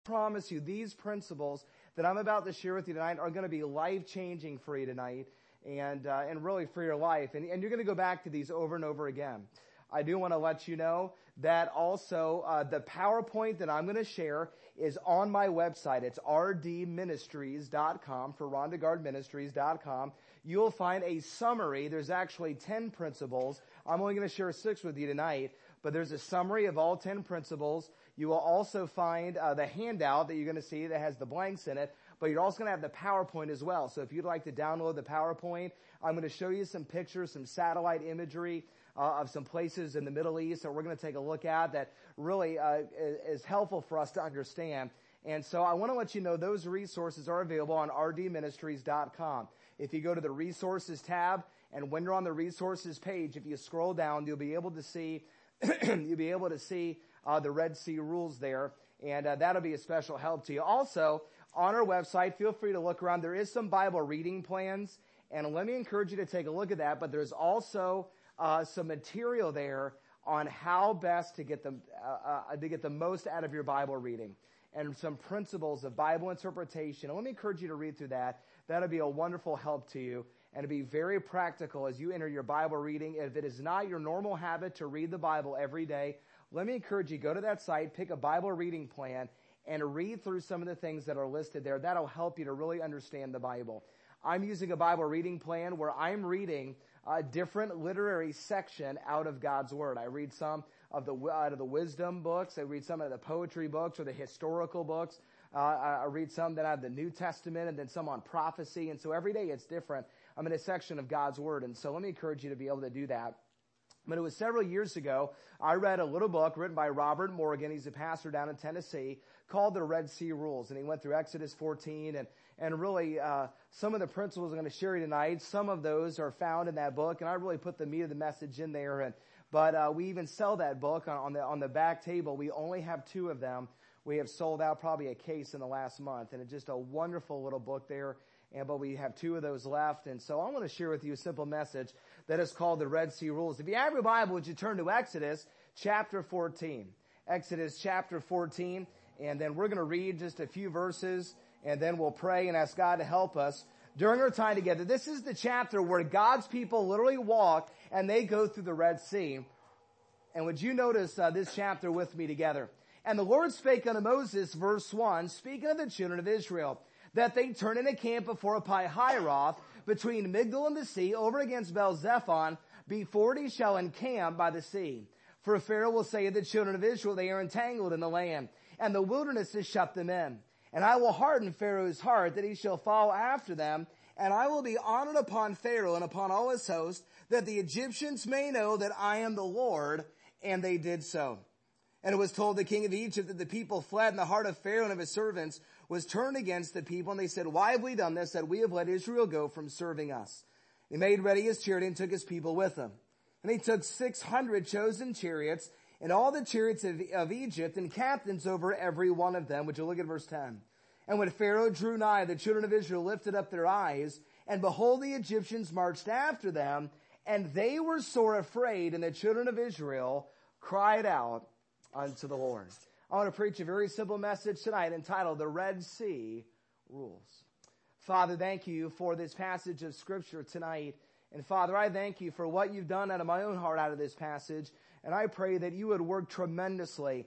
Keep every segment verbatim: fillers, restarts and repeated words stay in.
promise you these principles that I'm about to share with you tonight are going to be life-changing for you tonight and uh, and really for your life. And, and you're going to go back to these over and over again. I do want to let you know that also uh, the PowerPoint that I'm going to share is on my website. It's r d ministries dot com, for ron degard ministries dot com. You'll find a summary. There's actually ten principles. I'm only going to share six with you tonight, but there's a summary of all ten principles. You will also find uh, the handout that you're going to see that has the blanks in it, but you're also going to have the PowerPoint as well. So if you'd like to download the PowerPoint, I'm going to show you some pictures, some satellite imagery uh, of some places in the Middle East that we're going to take a look at that really uh, is helpful for us to understand. And so I want to let you know those resources are available on r d ministries dot com. If you go to the resources tab, and when you're on the resources page, if you scroll down, you'll be able to see you'll be able to see uh, the Red Sea rules there, and uh, that'll be a special help to you. Also, on our website, feel free to look around. There is some Bible reading plans, and let me encourage you to take a look at that. But there's also uh, some material there on how best to get the uh, uh, to get the most out of your Bible reading, and some principles of Bible interpretation. And let me encourage you to read through that. That'll be a wonderful help to you, and it'll be very practical as you enter your Bible reading. If it is not your normal habit to read the Bible every day, let me encourage you, go to that site, pick a Bible reading plan, and read through some of the things that are listed there. That'll help you to really understand the Bible. I'm using a Bible reading plan where I'm reading a different literary section out of God's Word. I read some of the out of the wisdom books. I read some of the poetry books or the historical books. Uh, I read some that have the New Testament and then some on prophecy. And so every day it's different. I'm in a section of God's Word. And so let me encourage you to be able to do that. But it was several years ago, I read a little book written by Robert Morgan. He's a pastor down in Tennessee, called The Red Sea Rules. And he went through Exodus fourteen. And, and really, uh, some of the principles I'm going to share you tonight, some of those are found in that book. And I really put the meat of the message in there. And But uh, we even sell that book on, on the on the back table. We only have two of them. We have sold out probably a case in the last month. And it's just a wonderful little book there. And, but we have two of those left. And so I want to share with you a simple message that is called the Red Sea Rules. If you have your Bible, would you turn to Exodus chapter fourteen? Exodus chapter fourteen. And then we're going to read just a few verses. And then we'll pray and ask God to help us during our time together. This is the chapter where God's people literally walk and they go through the Red Sea. And would you notice uh, this chapter with me together? And the Lord spake unto Moses, verse one, speaking of the children of Israel, that they turn in a camp before Pi-Hiroth, between Migdol and the sea, over against Baal-zephon, before he shall encamp by the sea. For Pharaoh will say of the children of Israel, they are entangled in the land, and the wilderness has shut them in. And I will harden Pharaoh's heart, that he shall follow after them, and I will be honored upon Pharaoh and upon all his host, that the Egyptians may know that I am the Lord. And they did so. And it was told the king of Egypt that the people fled, and the heart of Pharaoh and of his servants was turned against the people. And they said, why have we done this, that we have let Israel go from serving us? He made ready his chariot and took his people with him. And he took six hundred chosen chariots, and all the chariots of, of Egypt, and captains over every one of them. Would you look at verse ten? And when Pharaoh drew nigh, the children of Israel lifted up their eyes, and behold, the Egyptians marched after them, and they were sore afraid, and the children of Israel cried out unto the Lord. I want to preach a very simple message tonight entitled The Red Sea Rules. Father, thank you for this passage of Scripture tonight. And Father, I thank you for what you've done out of my own heart out of this passage. And I pray that you would work tremendously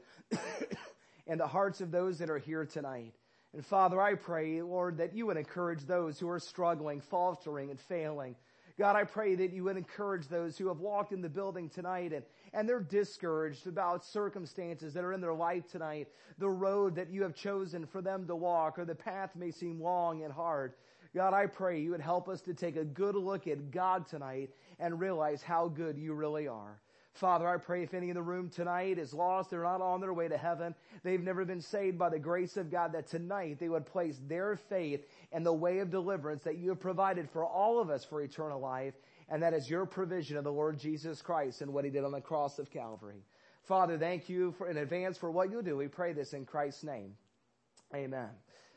in the hearts of those that are here tonight. And Father, I pray, Lord, that you would encourage those who are struggling, faltering, and failing. God, I pray that you would encourage those who have walked in the building tonight and, and they're discouraged about circumstances that are in their life tonight, the road that you have chosen for them to walk, or the path may seem long and hard. God, I pray you would help us to take a good look at God tonight and realize how good you really are. Father, I pray if any in the room tonight is lost, they're not on their way to heaven, they've never been saved by the grace of God, that tonight they would place their faith in the way of deliverance that you have provided for all of us for eternal life, and that is your provision of the Lord Jesus Christ and what he did on the cross of Calvary. Father, thank you for in advance for what you'll do. We pray this in Christ's name. Amen.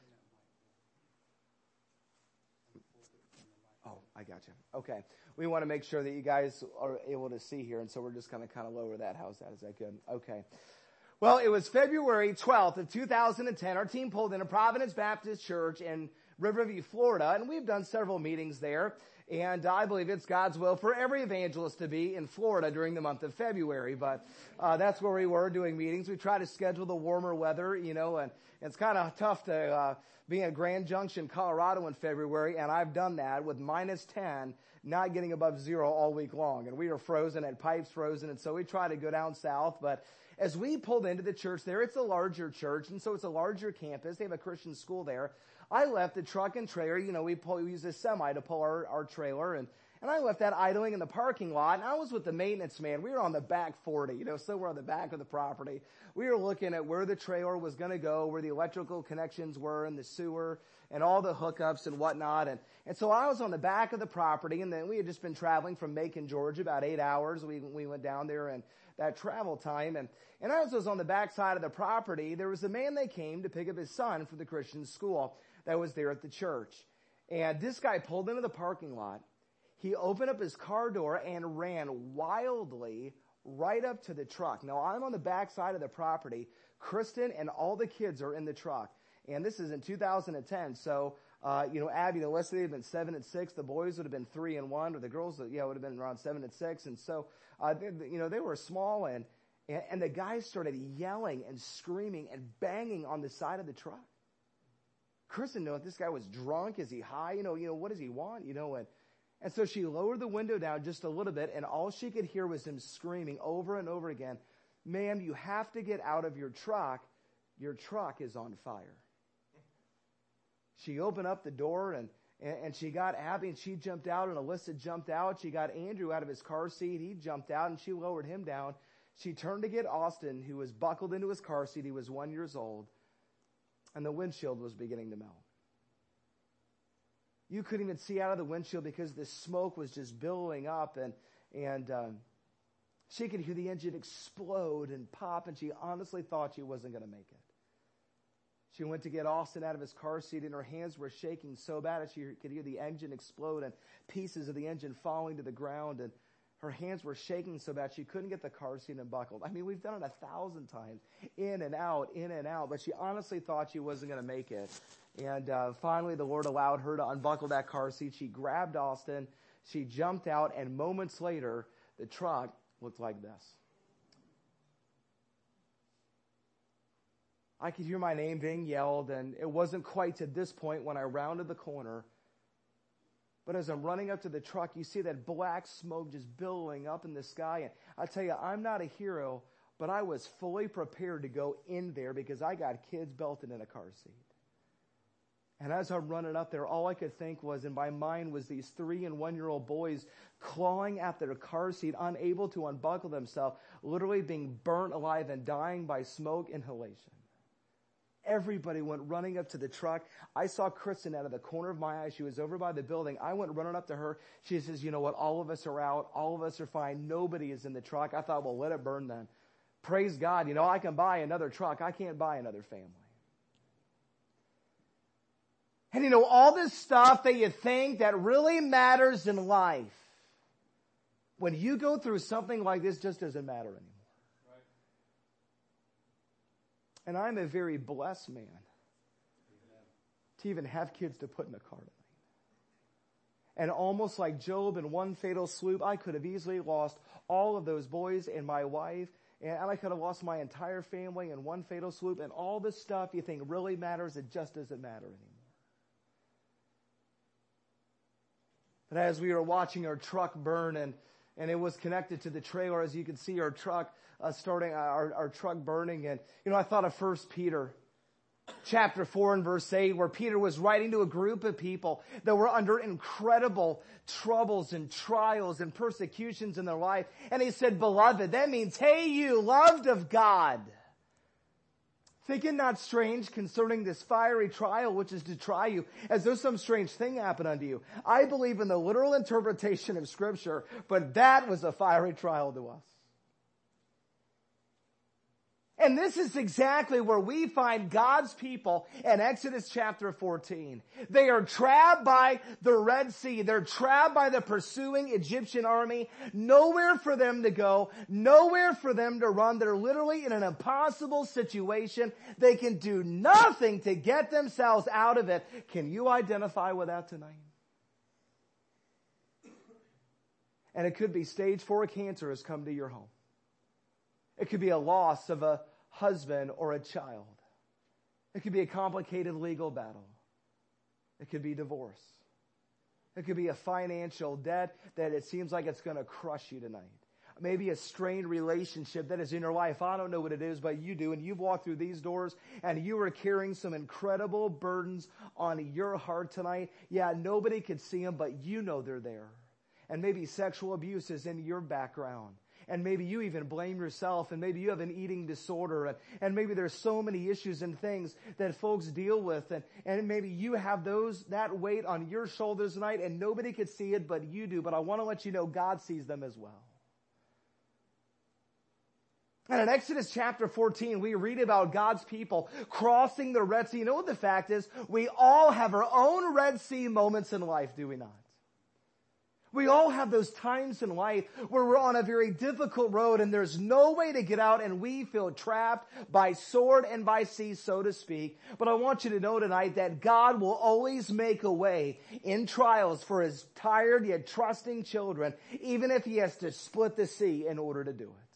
Oh, I got you. Okay. We want to make sure that you guys are able to see here, and so we're just going to kind of lower that. How's that? Is that good? Okay. Well, it was February twelfth of two thousand ten. Our team pulled into Providence Baptist Church in Riverview, Florida, and we've done several meetings there. And I believe it's God's will for every evangelist to be in Florida during the month of February. But uh, that's where we were doing meetings. We try to schedule the warmer weather, you know, and it's kind of tough to uh, be in Grand Junction, Colorado in February. And I've done that with minus ten, not getting above zero all week long. And we were frozen, had pipes frozen. And so we try to go down south. But as we pulled into the church there, it's a larger church. And so it's a larger campus. They have a Christian school there. I left the truck and trailer, you know, we, pull, we use a semi to pull our, our trailer, and, and I left that idling in the parking lot, and I was with the maintenance man. We were on the back forty, you know, so we're on the back of the property. We were looking at where the trailer was going to go, where the electrical connections were, and the sewer, and all the hookups and whatnot, and, and so I was on the back of the property, and then we had just been traveling from Macon, Georgia, about eight hours. We, we went down there, and that travel time, and, and as I was on the back side of the property, there was a man that came to pick up his son from the Christian school that was there at the church. And this guy pulled into the parking lot. He opened up his car door and ran wildly right up to the truck. Now, I'm on the back side of the property. Kristen and all the kids are in the truck. And this is in two thousand ten. So, uh, you know, Abby and Alyssa would have been seven and six. The boys would have been three and one, or the girls, yeah, would have been around seven and six. And so, uh, they, you know, they were small, and, and, and the guys started yelling and screaming and banging on the side of the truck. Kristen knew if this guy was drunk, is he high? You know, you know, what does he want? You know, and, and so she lowered the window down just a little bit, and all she could hear was him screaming over and over again, "Ma'am, you have to get out of your truck. Your truck is on fire." She opened up the door, and, and, and she got Abby, and she jumped out, and Alyssa jumped out. She got Andrew out of his car seat. He jumped out, and she lowered him down. She turned to get Austin, who was buckled into his car seat. He was one years old. And the windshield was beginning to melt. You couldn't even see out of the windshield because the smoke was just billowing up, and and um, she could hear the engine explode and pop, and she honestly thought she wasn't going to make it. She went to get Austin out of his car seat, and her hands were shaking so bad that she could hear the engine explode and pieces of the engine falling to the ground, and her hands were shaking so bad she couldn't get the car seat unbuckled. I mean, we've done it a thousand times, in and out, in and out, but she honestly thought she wasn't going to make it. And uh, finally, the Lord allowed her to unbuckle that car seat. She grabbed Austin, she jumped out, and moments later, the truck looked like this. I could hear my name being yelled, and it wasn't quite to this point when I rounded the corner. But as I'm running up to the truck, you see that black smoke just billowing up in the sky. And I tell you, I'm not a hero, but I was fully prepared to go in there because I got kids belted in a car seat. And as I'm running up there, all I could think was, in my mind, was these three and one-year-old boys clawing at their car seat, unable to unbuckle themselves, literally being burnt alive and dying by smoke inhalation. Everybody went running up to the truck. I saw Kristen out of the corner of my eye. She was over by the building. I went running up to her. She says, "You know what? All of us are out. All of us are fine. Nobody is in the truck." I thought, well, let it burn then. Praise God. You know, I can buy another truck. I can't buy another family. And you know, all this stuff that you think that really matters in life, when you go through something like this, just doesn't matter anymore. And I'm a very blessed man to even have kids to put in a car to me. And almost like Job in one fatal swoop, I could have easily lost all of those boys and my wife, and I could have lost my entire family in one fatal swoop, and all this stuff you think really matters, it just doesn't matter anymore. But as we were watching our truck burn, and, and it was connected to the trailer, as you can see our truck Uh, starting our, our truck burning. And, you know, I thought of First Peter chapter four and verse eight, where Peter was writing to a group of people that were under incredible troubles and trials and persecutions in their life. And he said, "Beloved," that means, hey, you loved of God, think it not strange concerning this fiery trial which is to try you, as though some strange thing happened unto you. I believe in the literal interpretation of Scripture, but that was a fiery trial to us. And this is exactly where we find God's people in Exodus chapter fourteen. They are trapped by the Red Sea. They're trapped by the pursuing Egyptian army. Nowhere for them to go. Nowhere for them to run. They're literally in an impossible situation. They can do nothing to get themselves out of it. Can you identify with that tonight? And it could be stage four cancer has come to your home. It could be a loss of a husband or a child. It could be a complicated legal battle. It could be divorce. It could be a financial debt that it seems like it's going to crush you tonight. Maybe a strained relationship that is in your life. I don't know what it is, but you do. And you've walked through these doors and you are carrying some incredible burdens on your heart tonight. Yeah, nobody could see them, but you know they're there. And maybe sexual abuse is in your background. And maybe you even blame yourself, and maybe you have an eating disorder, and, and maybe there's so many issues and things that folks deal with, and, and maybe you have those, that weight on your shoulders tonight, and nobody could see it, but you do. But I want to let you know God sees them as well. And in Exodus chapter fourteen, we read about God's people crossing the Red Sea. You know what the fact is? We all have our own Red Sea moments in life, do we not? We all have those times in life where we're on a very difficult road and there's no way to get out and we feel trapped by sword and by sea, so to speak. But I want you to know tonight that God will always make a way in trials for his tired yet trusting children, even if he has to split the sea in order to do it.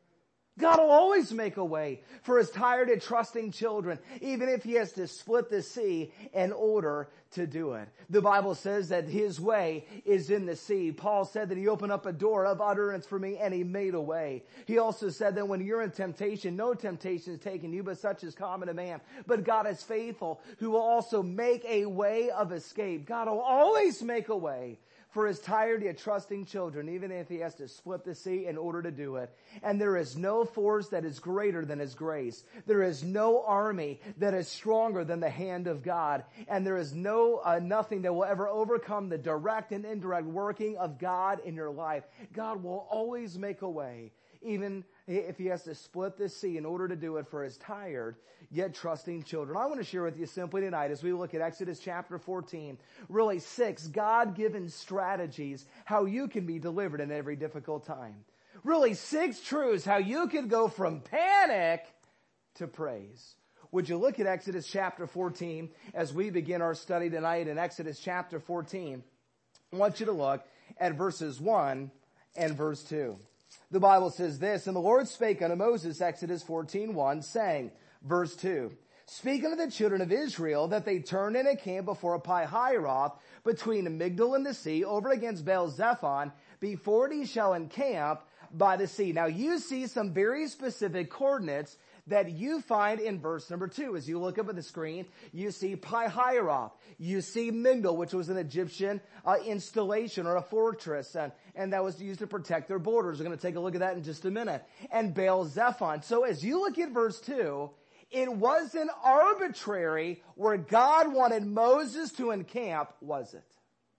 God will always make a way for his tired and trusting children, even if he has to split the sea in order to do it. The Bible says that his way is in the sea. Paul said that he opened up a door of utterance for me and he made a way. He also said that when you're in temptation, no temptation is taken you, but such is common to man. But God is faithful, who will also make a way of escape. God will always make a way for his tired yet trusting children, even if he has to split the sea in order to do it. And there is no force that is greater than his grace. There is no army that is stronger than the hand of God. And there is no uh, nothing that will ever overcome the direct and indirect working of God in your life. God will always make a way, even if he has to split the sea in order to do it for his tired yet trusting children. I want to share with you simply tonight as we look at Exodus chapter fourteen, really six God-given strategies how you can be delivered in every difficult time. Really six truths how you can go from panic to praise. Would you look at Exodus chapter fourteen as we begin our study tonight in Exodus chapter fourteen? I want you to look at verses one and verse two. The Bible says this, and the Lord spake unto Moses, Exodus fourteen one, saying, verse two, speak unto the children of Israel that they turn in a camp before Pi-hahiroth between Migdol and the sea over against Baal-zephon before ye shall encamp by the sea. Now you see some very specific coordinates that you find in verse number two. As you look up at the screen, you see Pi-hahiroth. You see Migdol, which was an Egyptian uh, installation or a fortress, and, and that was used to protect their borders. We're going to take a look at that in just a minute. And Baal-zephon. So as you look at verse two, it wasn't arbitrary where God wanted Moses to encamp, was it?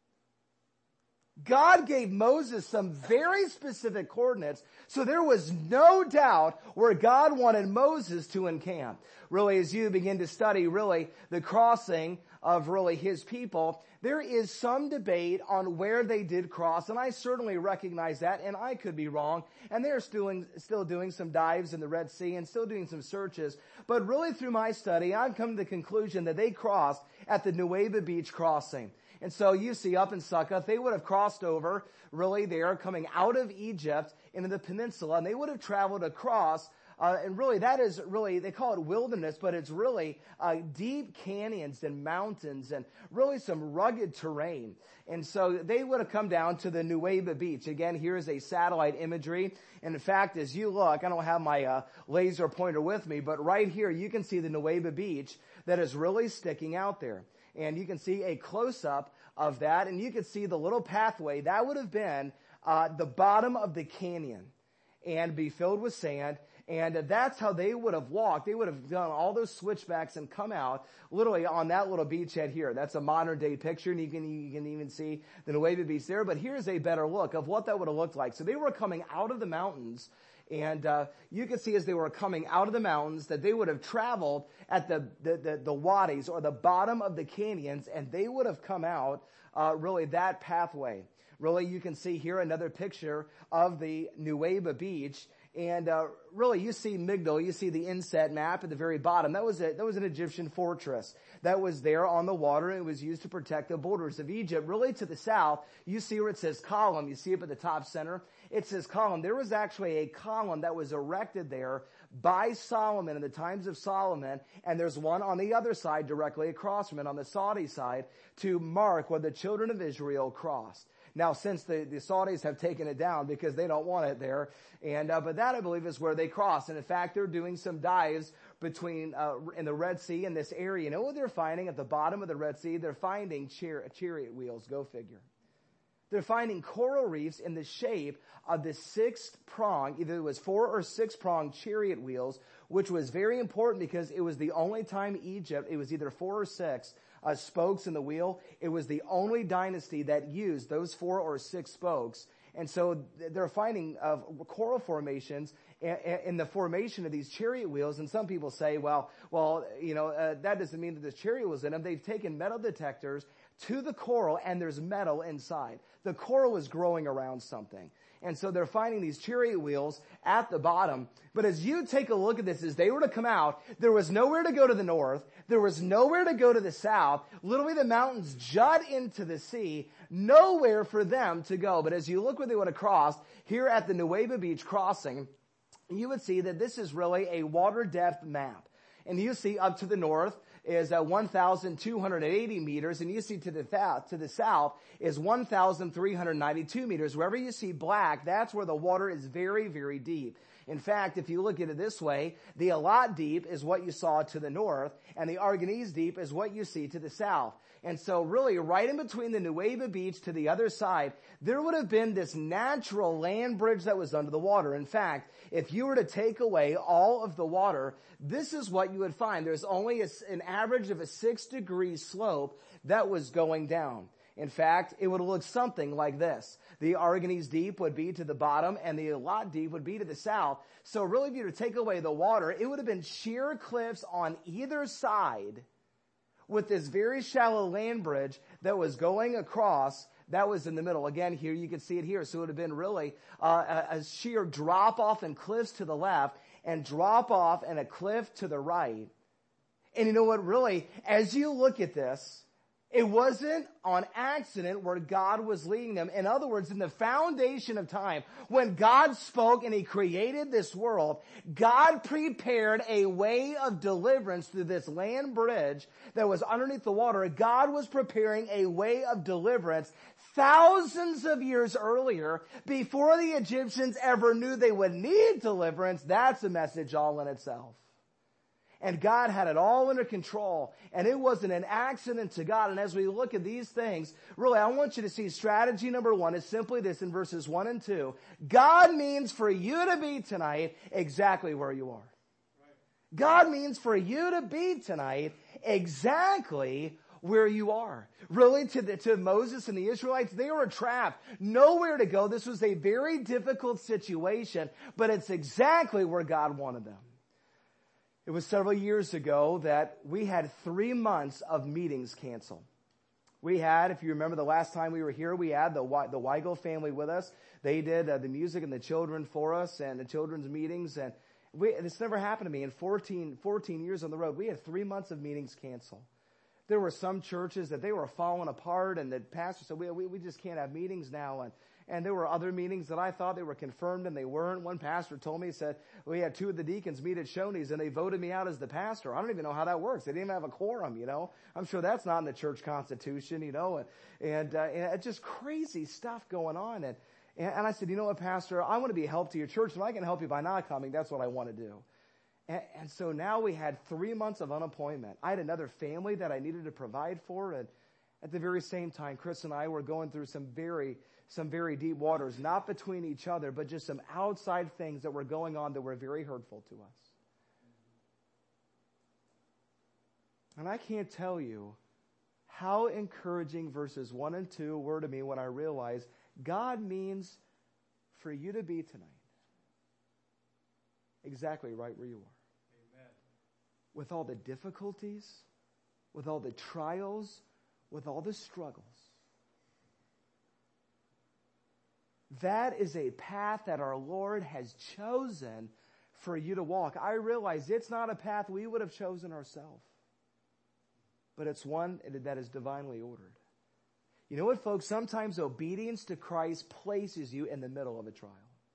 God gave Moses some very specific coordinates, so there was no doubt where God wanted Moses to encamp. Really, as you begin to study, really, the crossing of really his people, there is some debate on where they did cross, and I certainly recognize that, and I could be wrong, and they're still, still doing some dives in the Red Sea and still doing some searches, but really through my study, I've come to the conclusion that they crossed at the Nuweiba Beach crossing. And so you see up in Succoth, they would have crossed over really there coming out of Egypt into the peninsula, and they would have traveled across, uh, and really that is really, they call it wilderness, but it's really uh, deep canyons and mountains and really some rugged terrain. And so they would have come down to the Nuweiba Beach. Again, here is a satellite imagery. And in fact, as you look, I don't have my uh, laser pointer with me, but right here you can see the Nuweiba Beach that is really sticking out there. And you can see a close-up of that, and you can see the little pathway. That would have been uh, the bottom of the canyon and be filled with sand, and uh, that's how they would have walked. They would have done all those switchbacks and come out literally on that little beachhead here. That's a modern-day picture, and you can, you can even see the Nuweiba Beach there, but here's a better look of what that would have looked like. So they were coming out of the mountains, And uh, you can see as they were coming out of the mountains that they would have traveled at the, the, the, the wadis or the bottom of the canyons, and they would have come out uh, really that pathway. Really, you can see here another picture of the Nuweiba Beach. And uh, really, you see Migdol, you see the inset map at the very bottom. That was a, that was an Egyptian fortress that was there on the water, and it was used to protect the borders of Egypt. Really, to the south, you see where it says column. You see up at the top center, it says column. There was actually a column that was erected there by Solomon in the times of Solomon, and there's one on the other side directly across from it, on the Saudi side, to mark where the children of Israel crossed. Now, since the, the Saudis have taken it down because they don't want it there, and uh, but that, I believe, is where they cross. And in fact, they're doing some dives between uh, in the Red Sea in this area. You know what they're finding at the bottom of the Red Sea? They're finding char- chariot wheels. Go figure. They're finding coral reefs in the shape of the sixth prong, either it was four or six prong chariot wheels, which was very important because it was the only time Egypt, it was either four or six uh, spokes in the wheel. It was the only dynasty that used those four or six spokes. And so they're finding uh, coral formations in the formation of these chariot wheels. And some people say, well, well, you know, uh, that doesn't mean that there's chariot wheels in them. They've taken metal detectors to the coral, and there's metal inside. The coral is growing around something. And so they're finding these chariot wheels at the bottom. But as you take a look at this, as they were to come out, there was nowhere to go to the north. There was nowhere to go to the south. Literally, the mountains jut into the sea. Nowhere for them to go. But as you look where they would have crossed, here at the Nuweiba Beach crossing, you would see that this is really a water depth map. And you see up to the north is uh, one thousand two hundred eighty meters, and you see to the, th- to the south is one thousand three hundred ninety-two meters. Wherever you see black, that's where the water is very, very deep. In fact, if you look at it this way, the Elat Deep is what you saw to the north, and the Arganese Deep is what you see to the south. And so really, right in between the Nuweiba Beach to the other side, there would have been this natural land bridge that was under the water. In fact, if you were to take away all of the water, this is what you would find. There's only a, an average of a six degree slope that was going down. In fact, it would look something like this. The Arganese Deep would be to the bottom, and the Elat Deep would be to the south. So really, if you were to take away the water, it would have been sheer cliffs on either side with this very shallow land bridge that was going across. That was in the middle. Again, here you can see it here. So it would have been really uh, a, a sheer drop off and cliffs to the left and drop off and a cliff to the right. And you know what, really, as you look at this, it wasn't on accident where God was leading them. In other words, in the foundation of time, when God spoke and He created this world, God prepared a way of deliverance through this land bridge that was underneath the water. God was preparing a way of deliverance thousands of years earlier, before the Egyptians ever knew they would need deliverance. That's a message all in itself. And God had it all under control. And it wasn't an accident to God. And as we look at these things, really, I want you to see strategy number one is simply this in verses one and two. God means for you to be tonight exactly where you are. God means for you to be tonight exactly where you are. Really, to, the, to Moses and the Israelites, they were trapped. Nowhere to go. This was a very difficult situation, but it's exactly where God wanted them. It was several years ago that we had three months of meetings canceled. We had, if you remember the last time we were here, we had the the Weigel family with us. They did uh, the music and the children for us and the children's meetings. And we, this never happened to me in fourteen, fourteen years on the road. We had three months of meetings canceled. There were some churches that they were falling apart, and the pastor said, we, we, we just can't have meetings now. And And there were other meetings that I thought they were confirmed and they weren't. One pastor told me, he said, we had two of the deacons meet at Shoney's and they voted me out as the pastor. I don't even know how that works. They didn't even have a quorum, you know. I'm sure that's not in the church constitution, you know. And, and, uh, and it's just crazy stuff going on. And, and I said, you know what, Pastor, I want to be a help to your church. If I can help you by not coming, that's what I want to do. And, and so now we had three months of unemployment. I had another family that I needed to provide for. And at the very same time, Chris and I were going through some very some very deep waters, not between each other, but just some outside things that were going on that were very hurtful to us. And I can't tell you how encouraging verses one and two were to me when I realized God means for you to be tonight exactly right where you are. Amen. With all the difficulties, with all the trials, with all the struggles. That is a path that our Lord has chosen for you to walk. I realize it's not a path we would have chosen ourselves, but it's one that is divinely ordered. You know what, folks? Sometimes obedience to Christ places you in the middle of a trial.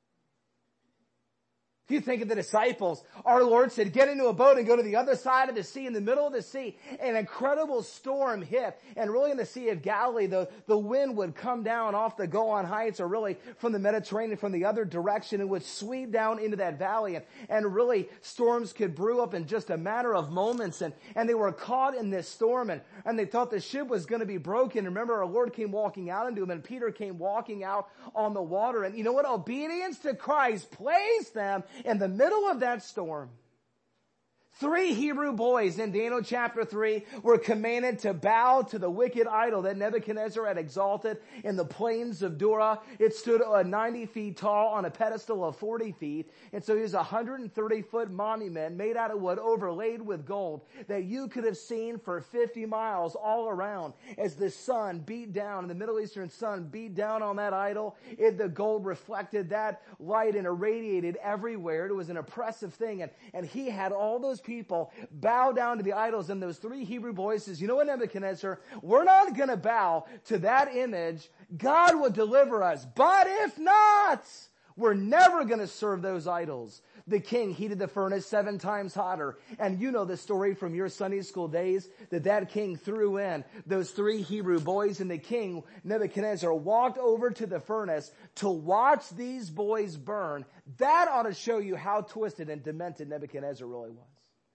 If you think of the disciples, our Lord said, get into a boat and go to the other side of the sea. In the middle of the sea, an incredible storm hit. And really in the Sea of Galilee, the, the wind would come down off the Golan Heights, or really from the Mediterranean, from the other direction, and would sweep down into that valley. And, and really storms could brew up in just a matter of moments. And, and they were caught in this storm, and, and they thought the ship was going to be broken. Remember, our Lord came walking out into them, and Peter came walking out on the water. And you know what? Obedience to Christ placed them in the middle of that storm. Three Hebrew boys in Daniel chapter three were commanded to bow to the wicked idol that Nebuchadnezzar had exalted in the plains of Dura. It stood ninety feet tall on a pedestal of forty feet. And so it was a one hundred thirty foot monument made out of wood overlaid with gold that you could have seen for fifty miles all around as the sun beat down, and the Middle Eastern sun beat down on that idol. It, the gold reflected that light and irradiated everywhere. It was an impressive thing. And, and he had all those people bow down to the idols, and those three Hebrew boys says, you know what, Nebuchadnezzar, we're not going to bow to that image. God will deliver us. But if not, we're never going to serve those idols. The king heated the furnace seven times hotter. And you know the story from your Sunday school days, that that king threw in those three Hebrew boys, and the king, Nebuchadnezzar, walked over to the furnace to watch these boys burn. That ought to show you how twisted and demented Nebuchadnezzar really was.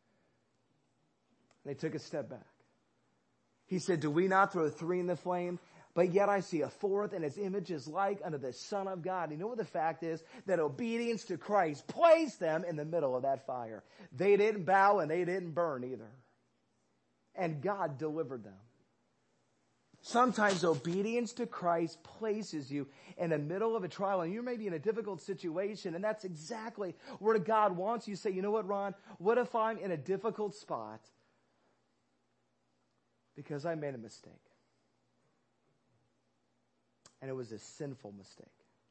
They took a step back. He said, do we not throw three in the flame? But yet I see a fourth, and its image is like unto the Son of God. You know what the fact is? That obedience to Christ placed them in the middle of that fire. They didn't bow and they didn't burn either. And God delivered them. Sometimes obedience to Christ places you in the middle of a trial, and you may be in a difficult situation, and that's exactly where God wants you. You say, you know what, Ron? What if I'm in a difficult spot because I made a mistake? And it was a sinful mistake.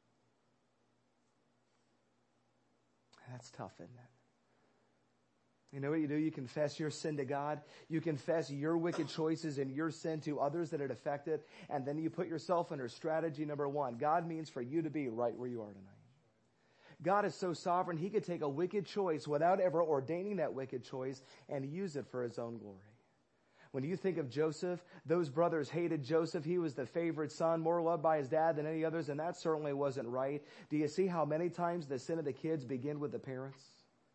That's tough, isn't it? You know what you do? You confess your sin to God. You confess your wicked choices and your sin to others that it affected. And then you put yourself under strategy number one. God means for you to be right where you are tonight. God is so sovereign, he could take a wicked choice without ever ordaining that wicked choice and use it for his own glory. When you think of Joseph, those brothers hated Joseph. He was the favorite son, more loved by his dad than any others, and that certainly wasn't right. Do you see how many times the sin of the kids begin with the parents?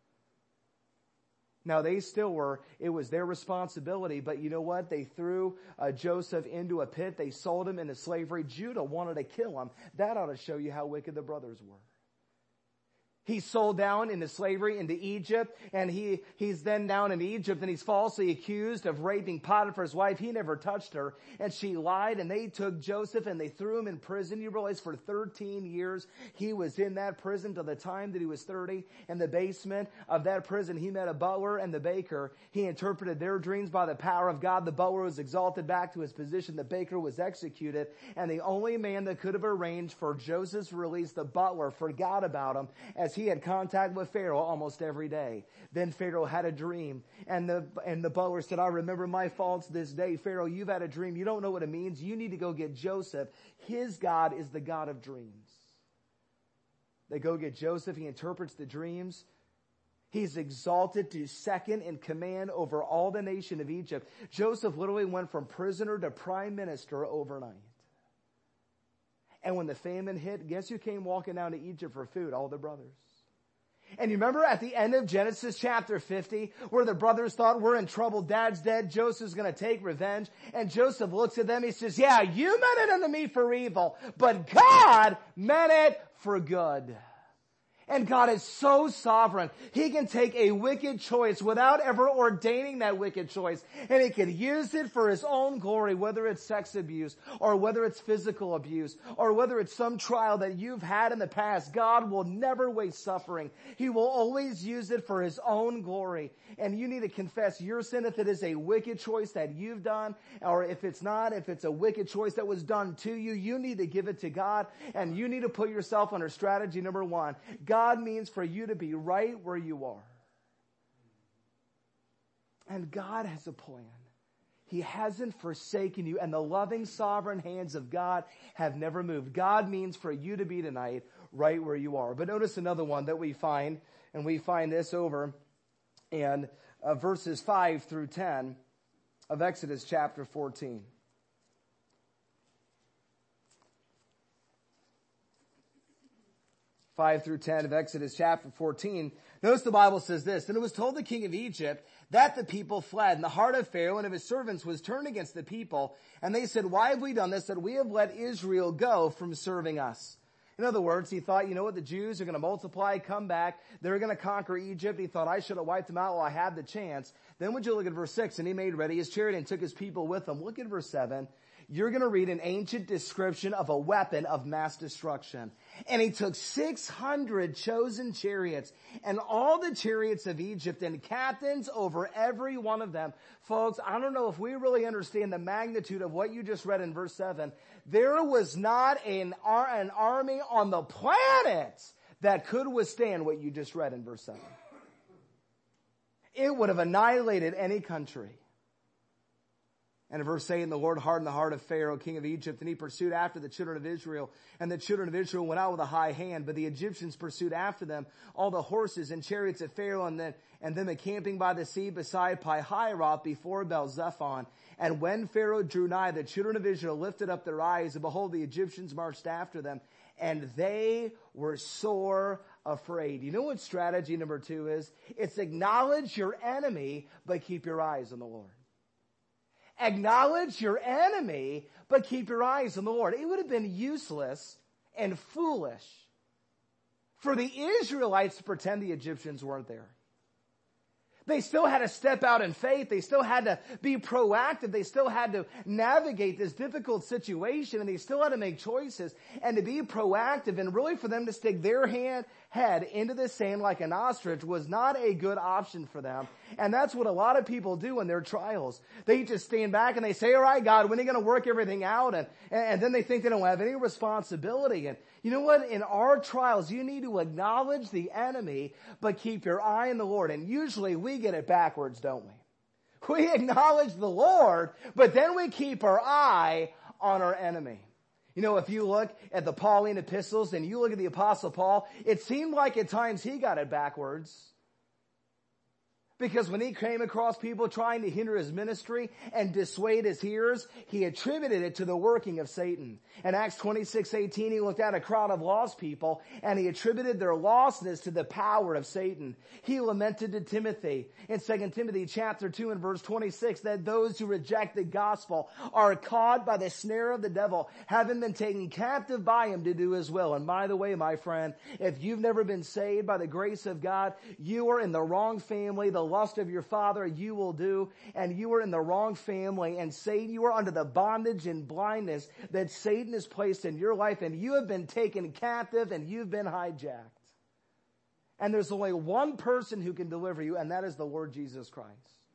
Now, they still were, it was their responsibility, but you know what? They threw uh, Joseph into a pit. They sold him into slavery. Judah wanted to kill him. That ought to show you how wicked the brothers were. He's sold down into slavery into Egypt, and he, he's then down in Egypt, and he's falsely accused of raping Potiphar's wife. He never touched her, and she lied, and they took Joseph and they threw him in prison. You realize for thirteen years he was in that prison till the time that he was thirty. In the basement of that prison, he met a butler and the baker. He interpreted their dreams by the power of God. The butler was exalted back to his position. The baker was executed, and the only man that could have arranged for Joseph's release, the butler, forgot about him as he had contact with Pharaoh almost every day. Then Pharaoh had a dream, and the and the butler said, I remember my faults this day. Pharaoh, you've had a dream. You don't know what it means. You need to go get Joseph. His God is the God of dreams. They go get Joseph. He interprets the dreams. He's exalted to second in command over all the nation of Egypt. Joseph literally went from prisoner to prime minister overnight. And when the famine hit, guess who came walking down to Egypt for food? All the brothers. And you remember at the end of Genesis chapter fifty, where the brothers thought, we're in trouble, Dad's dead, Joseph's going to take revenge. And Joseph looks at them, he says, yeah, you meant it unto me for evil, but God meant it for good. And God is so sovereign. He can take a wicked choice without ever ordaining that wicked choice, and He can use it for His own glory, whether it's sex abuse, or whether it's physical abuse, or whether it's some trial that you've had in the past. God will never waste suffering. He will always use it for His own glory. And you need to confess your sin if it is a wicked choice that you've done, or if it's not, if it's a wicked choice that was done to you, you need to give it to God, and you need to put yourself under strategy number one. God God means for you to be right where you are. And God has a plan. He hasn't forsaken you, and the loving, sovereign hands of God have never moved. God means for you to be tonight right where you are. But notice another one that we find, and we find this over in uh, verses five through ten of Exodus chapter fourteen. five through ten of Exodus chapter fourteen. Notice the Bible says this, "And it was told the king of Egypt that the people fled, and the heart of Pharaoh and of his servants was turned against the people. And they said, why have we done this, that we have let Israel go from serving us?" In other words, he thought, you know what, the Jews are going to multiply, come back, they're going to conquer Egypt. He thought, I should have wiped them out while I had the chance. Then would you look at verse six, "And he made ready his chariot and took his people with him." Look at verse seven. You're going to read an ancient description of a weapon of mass destruction. "And he took six hundred chosen chariots and all the chariots of Egypt and captains over every one of them." Folks, I don't know if we really understand the magnitude of what you just read in verse seven. There was not an, an army on the planet that could withstand what you just read in verse seven. It would have annihilated any country. And in verse eight, "And the Lord hardened the heart of Pharaoh, king of Egypt, and he pursued after the children of Israel. And the children of Israel went out with a high hand, but the Egyptians pursued after them all the horses and chariots of Pharaoh, and then and them encamping by the sea beside Pi-hahiroth before Baal-zephon. And when Pharaoh drew nigh, the children of Israel lifted up their eyes, and behold, the Egyptians marched after them, and they were sore afraid." You know what strategy number two is? It's acknowledge your enemy, but keep your eyes on the Lord. Acknowledge your enemy, but keep your eyes on the Lord. It would have been useless and foolish for the Israelites to pretend the Egyptians weren't there. They still had to step out in faith. They still had to be proactive. They still had to navigate this difficult situation, and they still had to make choices and to be proactive. And really for them to stick their hand, head into the sand like an ostrich was not a good option for them. And that's what a lot of people do in their trials. They just stand back and they say, all right, God, when are you going to work everything out? And, and then they think they don't have any responsibility. And you know what? In our trials, you need to acknowledge the enemy, but keep your eye on the Lord. And usually we get it backwards, don't we? We acknowledge the Lord, but then we keep our eye on our enemy. You know, if you look at the Pauline epistles and you look at the Apostle Paul, it seemed like at times he got it backwards. Because when he came across people trying to hinder his ministry and dissuade his hearers, he attributed it to the working of Satan. In Acts twenty-six eighteen, he looked at a crowd of lost people and he attributed their lostness to the power of Satan. He lamented to Timothy in Second Timothy chapter two and verse twenty-six that those who reject the gospel are caught by the snare of the devil, having been taken captive by him to do his will. And by the way, my friend, if you've never been saved by the grace of God, you are in the wrong family. The lust of your father you will do, and you are in the wrong family, and Satan, you are under the bondage and blindness that Satan has placed in your life, and you have been taken captive and you've been hijacked. And there's only one person who can deliver you, and that is the Lord Jesus Christ.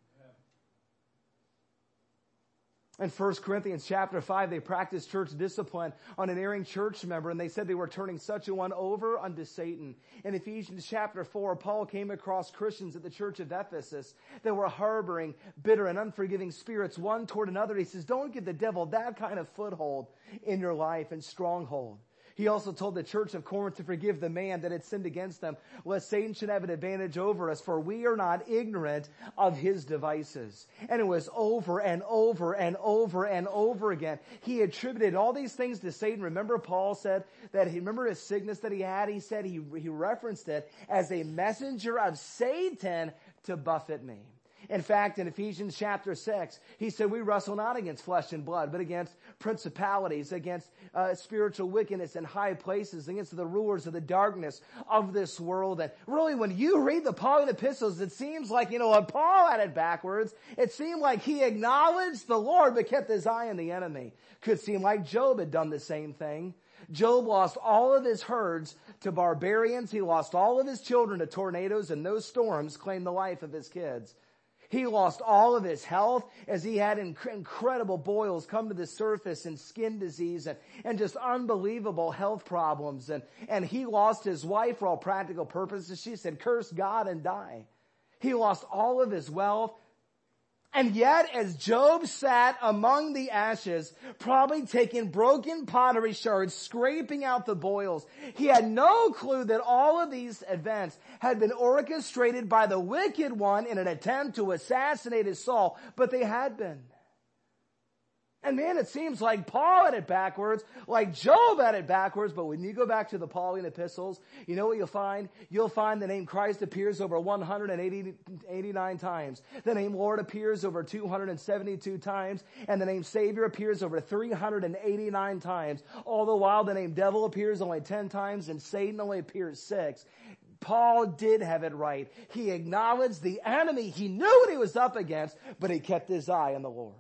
In First Corinthians chapter five, they practiced church discipline on an erring church member, and they said they were turning such a one over unto Satan. In Ephesians chapter four, Paul came across Christians at the church of Ephesus that were harboring bitter and unforgiving spirits one toward another. He says, don't give the devil that kind of foothold in your life and stronghold. He also told the church of Corinth to forgive the man that had sinned against them, lest Satan should have an advantage over us, for we are not ignorant of his devices. And it was over and over and over and over again. He attributed all these things to Satan. Remember, Paul said that he, remember his sickness that he had? He said he, he referenced it as a messenger of Satan to buffet me. In fact, in Ephesians chapter six, he said, we wrestle not against flesh and blood, but against principalities, against uh, spiritual wickedness in high places, against the rulers of the darkness of this world. And really, when you read the Pauline epistles, it seems like, you know, when Paul had it backwards, it seemed like he acknowledged the Lord, but kept his eye on the enemy. Could seem like Job had done the same thing. Job lost all of his herds to barbarians. He lost all of his children to tornadoes, and those storms claimed the life of his kids. He lost all of his health as he had inc- incredible boils come to the surface and skin disease and, and just unbelievable health problems. And, and he lost his wife for all practical purposes. She said, curse God and die. He lost all of his wealth. And yet, as Job sat among the ashes, probably taking broken pottery shards, scraping out the boils, he had no clue that all of these events had been orchestrated by the wicked one in an attempt to assassinate his soul, but they had been. And man, it seems like Paul had it backwards, like Job had it backwards, but when you go back to the Pauline epistles, you know what you'll find? You'll find the name Christ appears over one hundred eighty-nine times. The name Lord appears over two hundred seventy-two times, and the name Savior appears over three hundred eighty-nine times. All the while, the name Devil appears only ten times, and Satan only appears six. Paul did have it right. He acknowledged the enemy. He knew what he was up against, but he kept his eye on the Lord.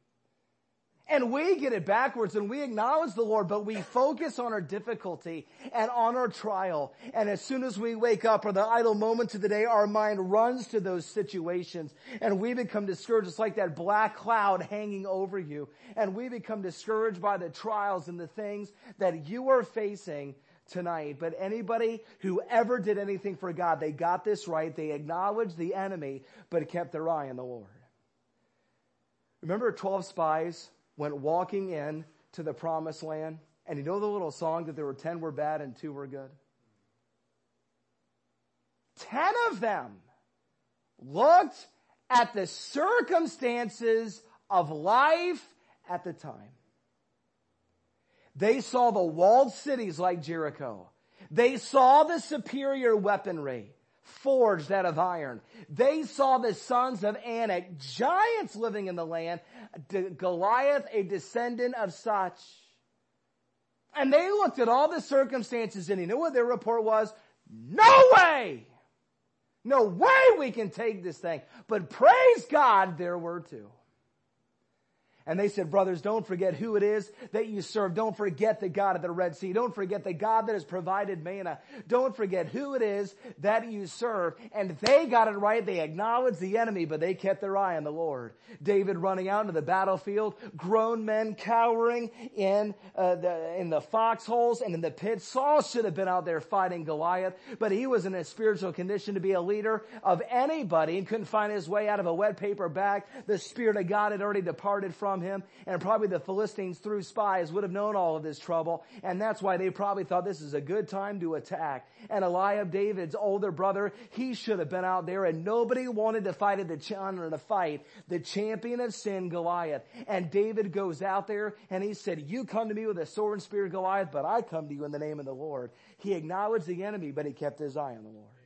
And we get it backwards, and we acknowledge the Lord, but we focus on our difficulty and on our trial. And as soon as we wake up, or the idle moments of the day, our mind runs to those situations, and we become discouraged. It's like that black cloud hanging over you. And we become discouraged by the trials and the things that you are facing tonight. But anybody who ever did anything for God, they got this right. They acknowledged the enemy, but kept their eye on the Lord. Remember twelve spies went walking in to the promised land? And you know the little song that there were ten were bad and two were good? Ten of them looked at the circumstances of life at the time. They saw the walled cities like Jericho. They saw the superior weaponry forged out of iron. They saw the sons of Anak, giants living in the land, Goliath, a descendant of such. And they looked at all the circumstances, and you know what their report was? No way! No way we can take this thing. But praise God, there were two. And they said, brothers, don't forget who it is that you serve. Don't forget the God of the Red Sea. Don't forget the God that has provided manna. Don't forget who it is that you serve. And they got it right. They acknowledged the enemy, but they kept their eye on the Lord. David running out into the battlefield, grown men cowering in uh, the in the foxholes and in the pits. Saul should have been out there fighting Goliath, but he was in a spiritual condition to be a leader of anybody and couldn't find his way out of a wet paper bag. The Spirit of God had already departed from him, and probably the Philistines through spies would have known all of this trouble, and that's why they probably thought this is a good time to attack. And Eliab, David's older brother, he should have been out there, and nobody wanted to fight at the ch- to fight the champion of sin, Goliath. And David goes out there and he said, you come to me with a sword and spear, Goliath, but I come to you in the name of the Lord. He acknowledged the enemy, but he kept his eye on the Lord.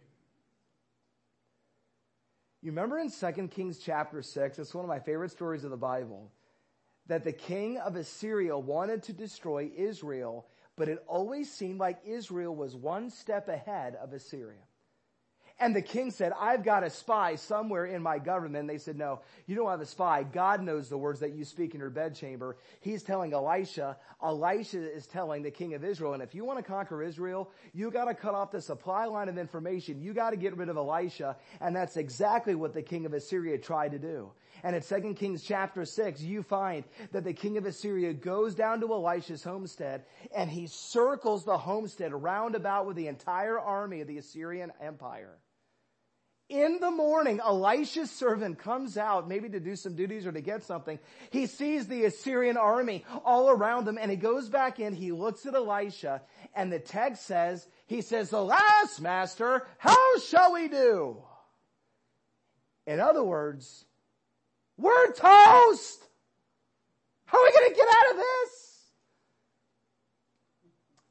You remember in Second Kings chapter six, it's one of my favorite stories of the Bible, that the king of Assyria wanted to destroy Israel, but it always seemed like Israel was one step ahead of Assyria. And the king said, I've got a spy somewhere in my government. And they said, no, you don't have a spy. God knows the words that you speak in your bedchamber. He's telling Elisha. Elisha is telling the king of Israel. And if you want to conquer Israel, you got to cut off the supply line of information. You got to get rid of Elisha. And that's exactly what the king of Assyria tried to do. And in Second Kings chapter six, you find that the king of Assyria goes down to Elisha's homestead, and he circles the homestead round about with the entire army of the Assyrian Empire. In the morning, Elisha's servant comes out, maybe to do some duties or to get something. He sees the Assyrian army all around him, and he goes back in, he looks at Elisha, and the text says, he says, alas, master, how shall we do? In other words, we're toast! How are we going to get out of this?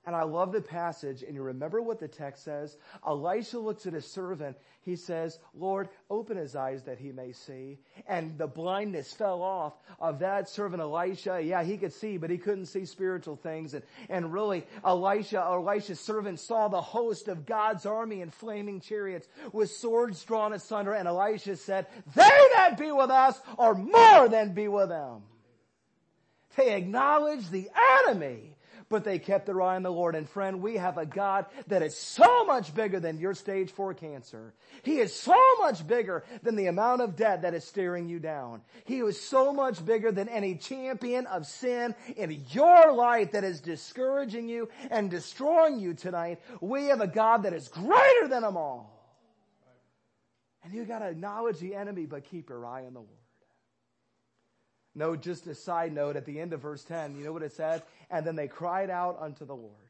And I love the passage, and you remember what the text says? Elisha looks at his servant. He says, Lord, open his eyes that he may see. And the blindness fell off of that servant Elisha. Yeah, he could see, but he couldn't see spiritual things. And, and really, Elisha, Elisha's servant saw the host of God's army in flaming chariots with swords drawn asunder. And Elisha said, they that be with us are more than be with them. They acknowledged the enemy, but they kept their eye on the Lord. And friend, we have a God that is so much bigger than your stage four cancer. He is so much bigger than the amount of debt that is staring you down. He is so much bigger than any champion of sin in your life that is discouraging you and destroying you tonight. We have a God that is greater than them all. And you got to acknowledge the enemy, but keep your eye on the Lord. No, just a side note at the end of verse ten, you know what it says? And then they cried out unto the Lord.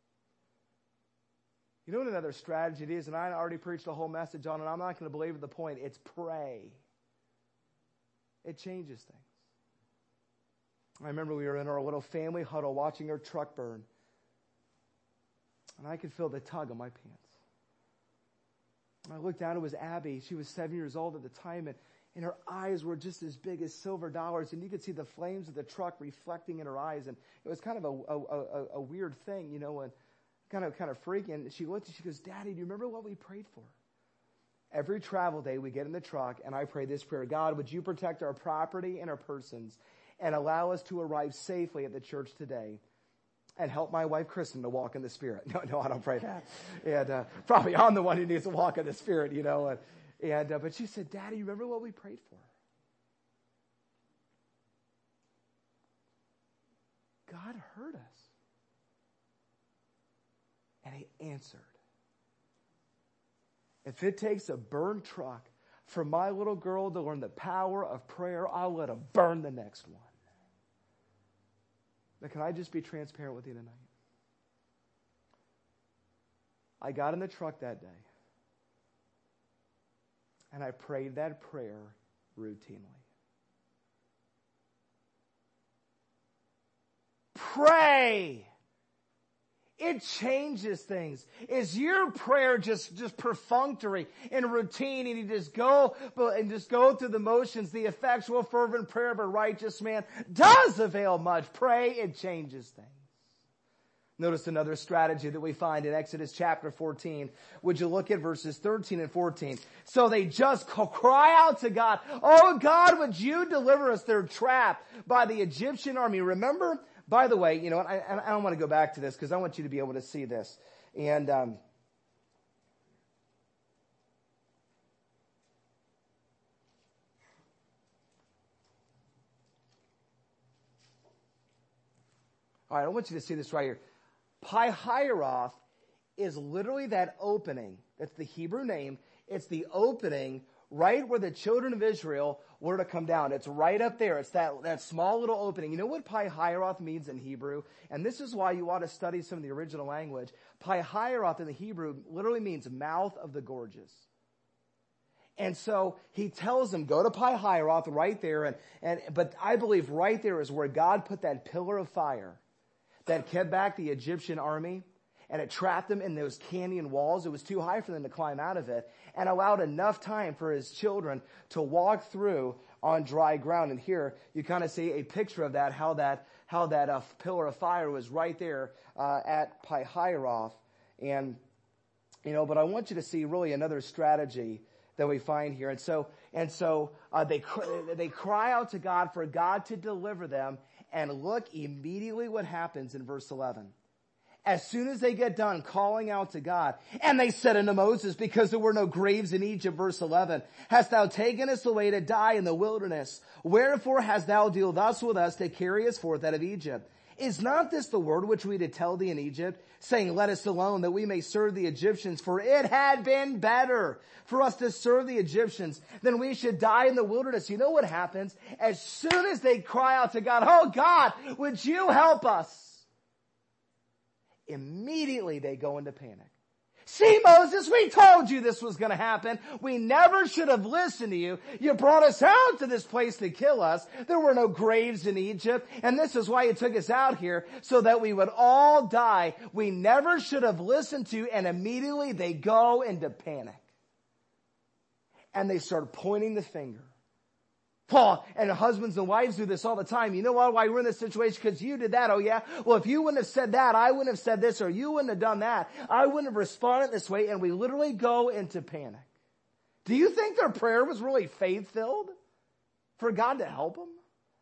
You know what another strategy it is? And I already preached a whole message on it. I'm not going to belabor the point. It's pray. It changes things. I remember we were in our little family huddle watching our truck burn. And I could feel the tug on my pants. And I looked down, it was Abby. She was seven years old at the time, and And her eyes were just as big as silver dollars. And you could see the flames of the truck reflecting in her eyes. And it was kind of a, a, a, a weird thing, you know, and kind of kind of freaking. And she looked and she goes, Daddy, do you remember what we prayed for? Every travel day we get in the truck and I pray this prayer. God, would you protect our property and our persons and allow us to arrive safely at the church today? And help my wife, Kristen, to walk in the Spirit. No, no, I don't pray that. And uh, probably I'm the one who needs to walk in the Spirit, you know. And, And, uh, but she said, Daddy, you remember what we prayed for? God heard us. And he answered. If it takes a burned truck for my little girl to learn the power of prayer, I'll let him burn the next one. But can I just be transparent with you tonight? I got in the truck that day. And I prayed that prayer routinely. Pray. It changes things. Is your prayer just, just perfunctory and routine and you just go and just go through the motions? The effectual fervent prayer of a righteous man does avail much. Pray, it changes things. Notice another strategy that we find in Exodus chapter fourteen. Would you look at verses thirteen and fourteen? So they just cry out to God, oh God, would you deliver us? They're trapped by the Egyptian army. Remember, by the way, you know, I, I don't want to go back to this because I want you to be able to see this. And, um, all right, I want you to see this right here. Pi-Hahiroth is literally that opening. That's the Hebrew name. It's the opening right where the children of Israel were to come down. It's right up there. It's that, that small little opening. You know what Pi-Hahiroth means in Hebrew? And this is why you ought to study some of the original language. Pi-Hahiroth in the Hebrew literally means mouth of the gorges. And so he tells them, go to Pi-Hahiroth right there. And, and, but I believe right there is where God put that pillar of fire that kept back the Egyptian army, and it trapped them in those canyon walls. It was too high for them to climb out of it, and allowed enough time for his children to walk through on dry ground. And here you kind of see a picture of that, how that how that uh, pillar of fire was right there uh, at Pi-Hahiroth. And you know, but I want you to see really another strategy that we find here. And so and so uh, they they cry out to God for God to deliver them. And look immediately what happens in verse eleven. As soon as they get done calling out to God, and they said unto Moses, because there were no graves in Egypt, verse eleven, hast thou taken us away to die in the wilderness? Wherefore hast thou dealt thus with us to carry us forth out of Egypt? Is not this the word which we did tell thee in Egypt, saying, let us alone that we may serve the Egyptians? For it had been better for us to serve the Egyptians than we should die in the wilderness. You know what happens? As soon as they cry out to God, oh God, would you help us? Immediately they go into panic. See, Moses, we told you this was going to happen. We never should have listened to you. You brought us out to this place to kill us. There were no graves in Egypt, and this is why you took us out here, so that we would all die. We never should have listened to you. And immediately they go into panic. And they start pointing the finger. Paul, and husbands and wives do this all the time. You know what? Why we're in this situation? Because you did that. Oh yeah? Well, if you wouldn't have said that, I wouldn't have said this, or you wouldn't have done that. I wouldn't have responded this way. And we literally go into panic. Do you think their prayer was really faith-filled for God to help them?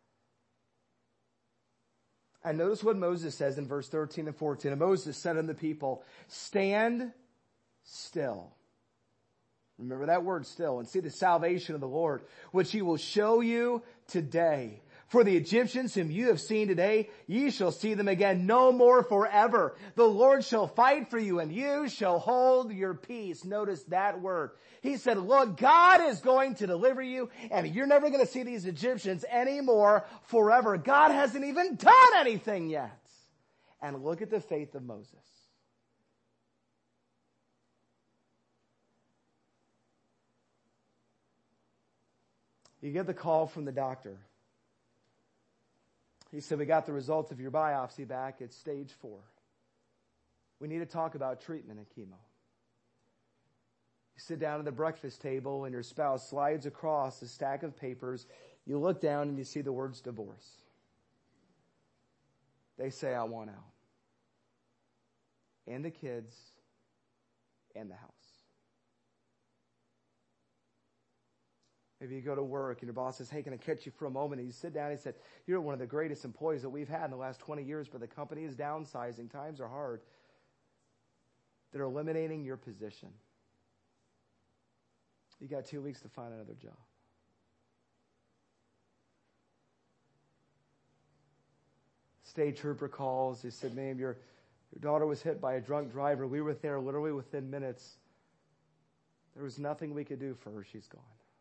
And notice what Moses says in verse thirteen and fourteen. And Moses said unto the people, stand still. Remember that word still, and see the salvation of the Lord, which he will show you today. For the Egyptians whom you have seen today, ye shall see them again no more forever. The Lord shall fight for you, and you shall hold your peace. Notice that word. He said, look, God is going to deliver you, and you're never going to see these Egyptians anymore forever. God hasn't even done anything yet. And look at the faith of Moses. You get the call from the doctor. He said, we got the results of your biopsy back. It's stage four. We need to talk about treatment and chemo. You sit down at the breakfast table and your spouse slides across a stack of papers. You look down and you see the words divorce. They say, I want out. And the kids and the house. Maybe you go to work and your boss says, hey, can I catch you for a moment? And you sit down and he said, you're one of the greatest employees that we've had in the last twenty years, but the company is downsizing. Times are hard. They're eliminating your position. You got two weeks to find another job. State trooper calls. He said, ma'am, your, your daughter was hit by a drunk driver. We were there literally within minutes. There was nothing we could do for her. She's gone.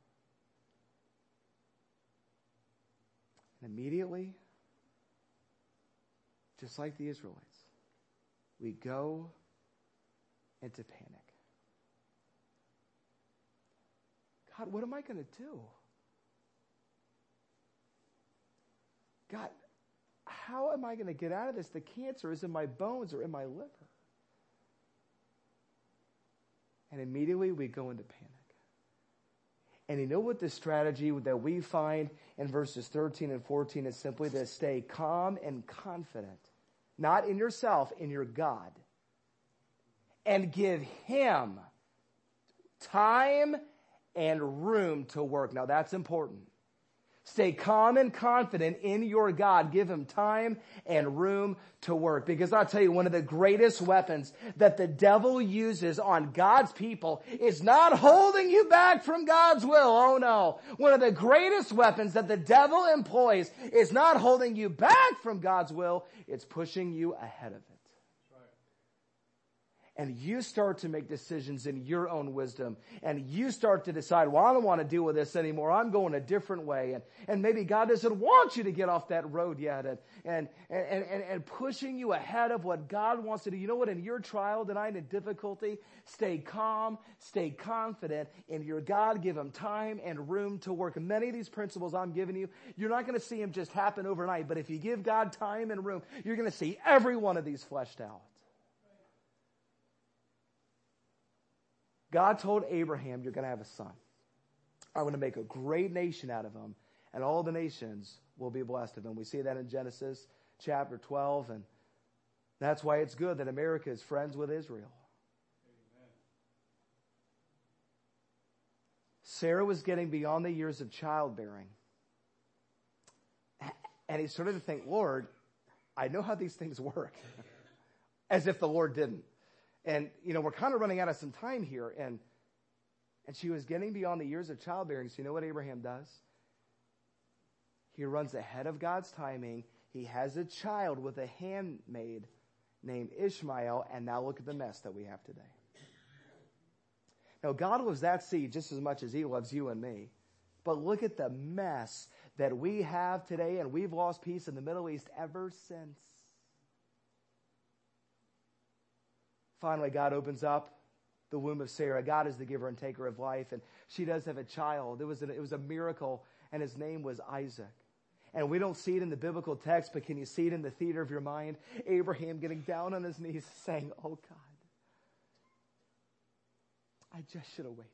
And immediately, just like the Israelites, we go into panic. God, what am I going to do? God, how am I going to get out of this? The cancer is in my bones or in my liver. And immediately we go into panic. And you know what the strategy that we find in verses thirteen and fourteen is simply to stay calm and confident. Not in yourself, in your God. And give him time and room to work. Now that's important. Stay calm and confident in your God. Give him time and room to work. Because I'll tell you, one of the greatest weapons that the devil uses on God's people is not holding you back from God's will. Oh no. One of the greatest weapons that the devil employs is not holding you back from God's will. It's pushing you ahead of it. And you start to make decisions in your own wisdom. And you start to decide, well, I don't want to deal with this anymore. I'm going a different way. And, and maybe God doesn't want you to get off that road yet. And, and, and, and, and pushing you ahead of what God wants to do. You know what? In your trial tonight and difficulty, stay calm, stay confident in your God. Give him time and room to work. And many of these principles I'm giving you, you're not going to see them just happen overnight. But if you give God time and room, you're going to see every one of these fleshed out. God told Abraham, you're going to have a son. I'm going to make a great nation out of him, and all the nations will be blessed of him. We see that in Genesis chapter twelve, and that's why it's good that America is friends with Israel. Amen. Sarah was getting beyond the years of childbearing, and he started to think, Lord, I know how these things work, as if the Lord didn't. And, you know, we're kind of running out of some time here. And and she was getting beyond the years of childbearing. So you know what Abraham does? He runs ahead of God's timing. He has a child with a handmaid named Ishmael. And now look at the mess that we have today. Now, God loves that seed just as much as he loves you and me. But look at the mess that we have today. And we've lost peace in the Middle East ever since. Finally, God opens up the womb of Sarah. God is the giver and taker of life, and she does have a child. It was a, it was a miracle, and his name was Isaac. And we don't see it in the biblical text, but can you see it in the theater of your mind? Abraham getting down on his knees saying, oh God, I just should have waited.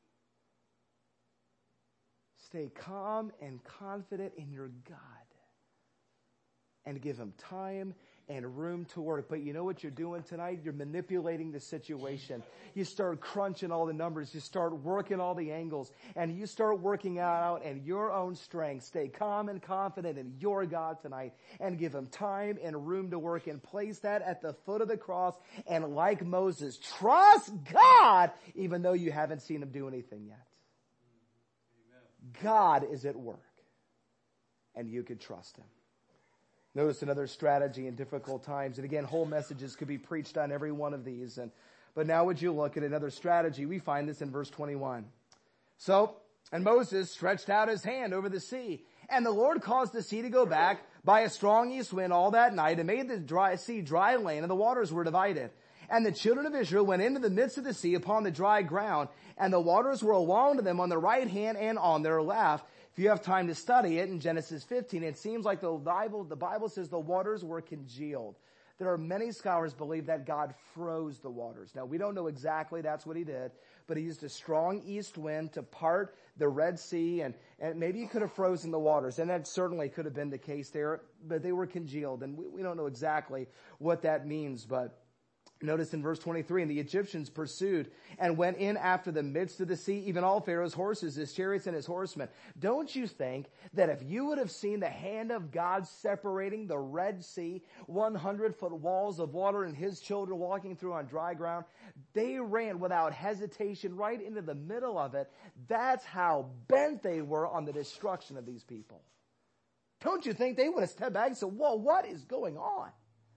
Stay calm and confident in your God and give him time and room to work. But you know what you're doing tonight? You're manipulating the situation. You start crunching all the numbers. You start working all the angles. And you start working out in your own strength. Stay calm and confident in your God tonight. And give him time and room to work. And place that at the foot of the cross. And like Moses, trust God even though you haven't seen him do anything yet. Amen. God is at work. And you can trust him. Notice another strategy in difficult times. And again, whole messages could be preached on every one of these. And but now would you look at another strategy? We find this in verse twenty-one. So, and Moses stretched out his hand over the sea. And the Lord caused the sea to go back by a strong east wind all that night and made the dry sea dry land, and the waters were divided. And the children of Israel went into the midst of the sea upon the dry ground, and the waters were along to them on their right hand and on their left. If you have time to study it in Genesis fifteen, it seems like the Bible, the Bible says the waters were congealed. There are many scholars believe that God froze the waters. Now, we don't know exactly that's what he did, but he used a strong east wind to part the Red Sea, and, and maybe he could have frozen the waters, and that certainly could have been the case there, but they were congealed, and we, we don't know exactly what that means, but notice in verse twenty-three, and the Egyptians pursued and went in after the midst of the sea, even all Pharaoh's horses, his chariots, and his horsemen. Don't you think that if you would have seen the hand of God separating the Red Sea, one hundred foot walls of water, and his children walking through on dry ground, they ran without hesitation right into the middle of it. That's how bent they were on the destruction of these people. Don't you think they would have stepped back and said, whoa, what is going on?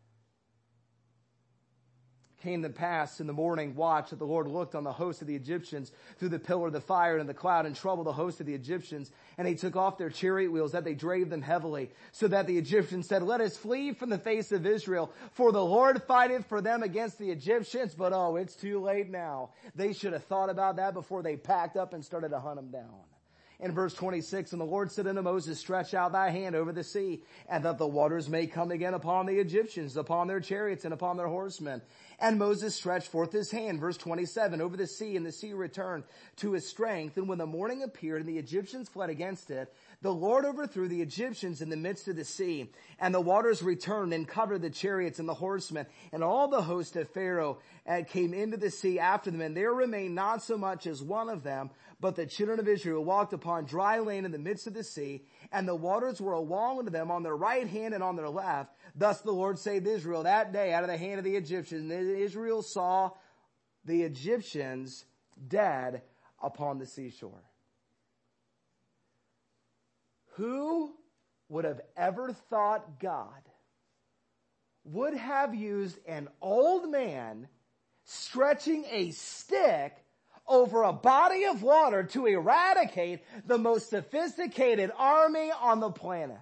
Came to pass in the morning watch that the Lord looked on the host of the Egyptians through the pillar of the fire and the cloud, and troubled the host of the Egyptians. And he took off their chariot wheels, that they drave them heavily, so that the Egyptians said, let us flee from the face of Israel, for the Lord fighteth for them against the Egyptians. But oh, it's too late now. They should have thought about that before they packed up and started to hunt them down. In verse twenty-six, and the Lord said unto Moses, stretch out thy hand over the sea, and that the waters may come again upon the Egyptians, upon their chariots, and upon their horsemen. And Moses stretched forth his hand, verse twenty-seven, over the sea, and the sea returned to his strength. And when the morning appeared, and the Egyptians fled against it, the Lord overthrew the Egyptians in the midst of the sea. And the waters returned and covered the chariots and the horsemen. And all the host of Pharaoh uh, came into the sea after them. And there remained not so much as one of them, but the children of Israel walked upon dry land in the midst of the sea, and the waters were along unto them on their right hand and on their left. Thus the Lord saved Israel that day out of the hand of the Egyptians. And Israel saw the Egyptians dead upon the seashore. Who would have ever thought God would have used an old man stretching a stick over a body of water to eradicate the most sophisticated army on the planet?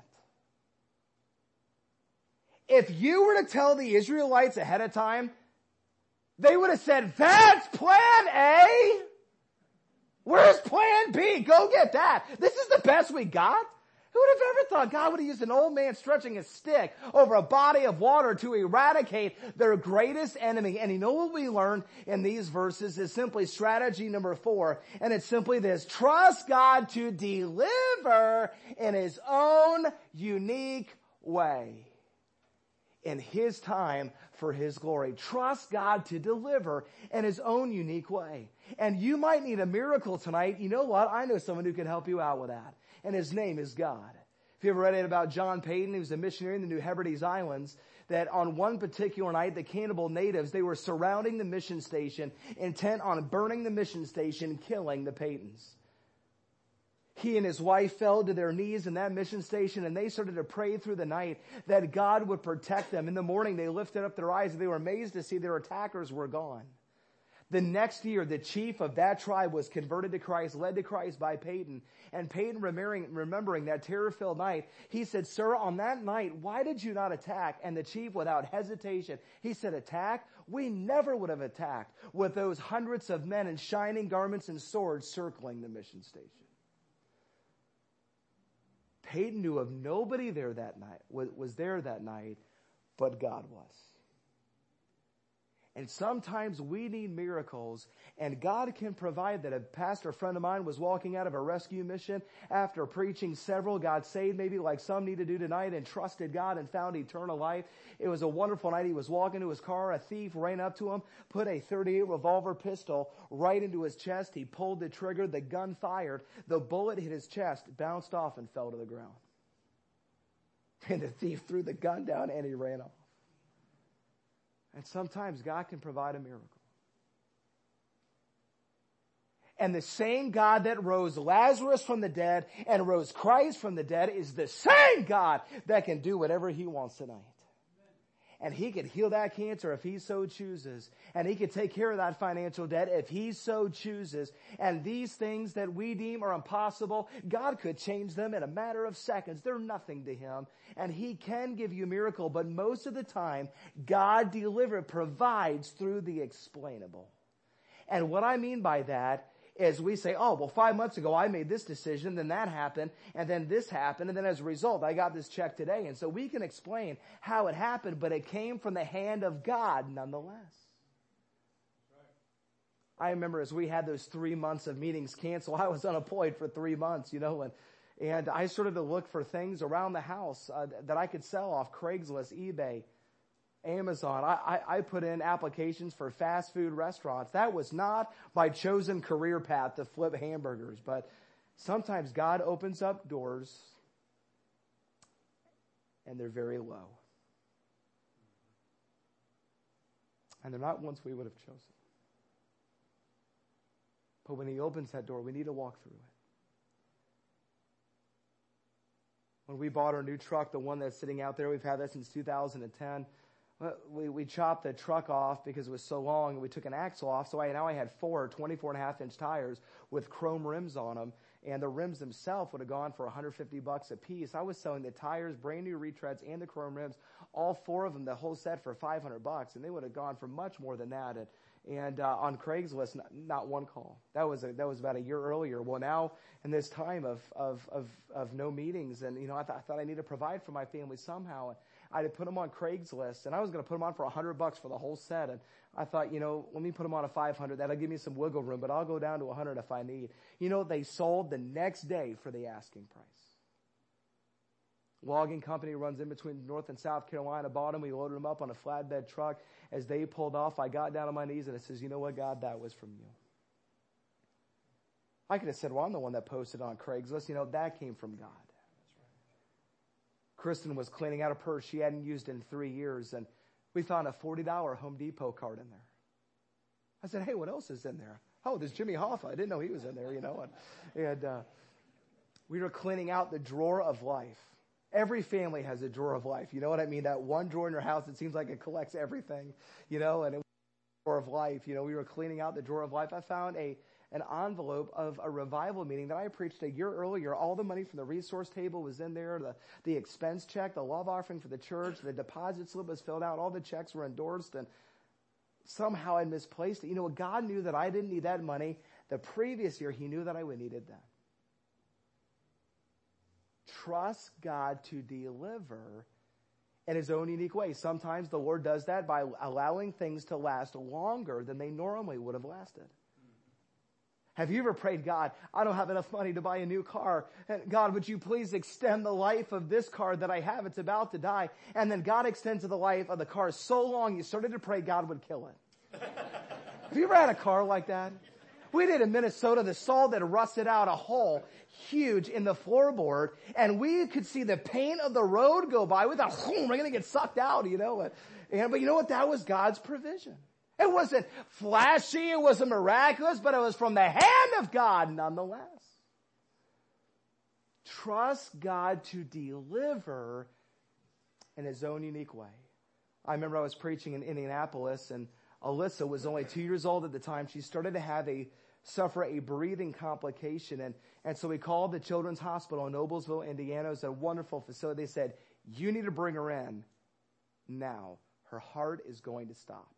If you were to tell the Israelites ahead of time, they would have said, that's plan A. Where's plan B? Go get that. This is the best we got. Who would have ever thought God would have used an old man stretching a stick over a body of water to eradicate their greatest enemy? And you know what we learn in these verses is simply strategy number four. And it's simply this: trust God to deliver in his own unique way. In his time, for his glory. Trust God to deliver in his own unique way. And you might need a miracle tonight. You know what? I know someone who can help you out with that. And his name is God. If you ever read it about John Payton, he was a missionary in the New Hebrides Islands, that on one particular night, the cannibal natives, they were surrounding the mission station, intent on burning the mission station, killing the Paytons. He and his wife fell to their knees in that mission station, and they started to pray through the night that God would protect them. In the morning, they lifted up their eyes, and they were amazed to see their attackers were gone. The next year, the chief of that tribe was converted to Christ, led to Christ by Peyton. And Peyton, remembering, remembering that terror-filled night, he said, "Sir, on that night, why did you not attack?" And the chief, without hesitation, he said, "Attack? We never would have attacked with those hundreds of men in shining garments and swords circling the mission station." Peyton knew of nobody there that night, was, was there that night, but God was. And sometimes we need miracles, and God can provide that. A pastor friend of mine was walking out of a rescue mission after preaching several, got saved maybe like some need to do tonight, and trusted God and found eternal life. It was a wonderful night. He was walking to his car. A thief ran up to him, put a thirty-eight revolver pistol right into his chest. He pulled the trigger. The gun fired. The bullet hit his chest, bounced off, and fell to the ground. And the thief threw the gun down, and he ran off. And sometimes God can provide a miracle. And the same God that rose Lazarus from the dead and rose Christ from the dead is the same God that can do whatever he wants tonight. And he could heal that cancer if he so chooses. And he could take care of that financial debt if he so chooses. And these things that we deem are impossible, God could change them in a matter of seconds. They're nothing to him. And he can give you a miracle, but most of the time, God delivers, provides through the explainable. And what I mean by that is we say, "Oh, well, five months ago I made this decision, then that happened, and then this happened, and then as a result I got this check today." And so we can explain how it happened, but it came from the hand of God nonetheless. Right. I remember as we had those three months of meetings canceled, I was unemployed for three months, you know, and and I started to look for things around the house uh, that I could sell off Craigslist, eBay, Amazon. I, I, I put in applications for fast food restaurants. That was not my chosen career path to flip hamburgers, but sometimes God opens up doors and they're very low. And they're not ones we would have chosen. But when he opens that door, we need to walk through it. When we bought our new truck, the one that's sitting out there, we've had that since two thousand ten. We, we chopped the truck off because it was so long, and we took an axle off. So I, now I had four twenty-four and a half inch tires with chrome rims on them. And the rims themselves would have gone for one hundred fifty bucks a piece. I was selling the tires, brand new retreads, and the chrome rims, all four of them, the whole set for five hundred bucks. And they would have gone for much more than that. And, and uh, on Craigslist, not, not one call. That was a, that was about a year earlier. Well, now in this time of of of, of no meetings, and you know, I, th- I thought I needed to provide for my family somehow. I had put them on Craigslist, and I was going to put them on for one hundred bucks for the whole set. And I thought, you know, let me put them on a five hundred. That'll give me some wiggle room, but I'll go down to one hundred if I need. You know, they sold the next day for the asking price. Logging company runs in between North and South Carolina, bought them. We loaded them up on a flatbed truck. As they pulled off, I got down on my knees, and I says, "You know what, God, that was from you." I could have said, "Well, I'm the one that posted on Craigslist." You know, that came from God. Kristen was cleaning out a purse she hadn't used in three years, and we found a forty dollars Home Depot card in there. I said, "Hey, what else is in there?" "Oh, there's Jimmy Hoffa. I didn't know he was in there, you know. And, and uh, we were cleaning out the drawer of life. Every family has a drawer of life. You know what I mean? That one drawer in your house, it seems like it collects everything, you know, and it was a drawer of life. You know, we were cleaning out the drawer of life. I found a an envelope of a revival meeting that I preached a year earlier. All the money from the resource table was in there, the, the expense check, the love offering for the church, the deposit slip was filled out, all the checks were endorsed, and somehow I misplaced it. You know, God knew that I didn't need that money. The previous year, he knew that I would need it then. Trust God to deliver in his own unique way. Sometimes the Lord does that by allowing things to last longer than they normally would have lasted. Have you ever prayed, "God, I don't have enough money to buy a new car. God, would you please extend the life of this car that I have? It's about to die." And then God extends the life of the car so long you started to pray God would kill it. Have you ever had a car like that? We did in Minnesota. The salt had rusted out a hole huge in the floorboard, and we could see the paint of the road go by. We thought, we're going to get sucked out, you know. And, but you know what? That was God's provision. It wasn't flashy, it wasn't miraculous, but it was from the hand of God nonetheless. Trust God to deliver in his own unique way. I remember I was preaching in Indianapolis, and Alyssa was only two years old at the time. She started to have a suffer a breathing complication. And, and so we called the Children's Hospital in Noblesville, Indiana. It's a wonderful facility. They said, you need to bring her in now. Her heart is going to stop.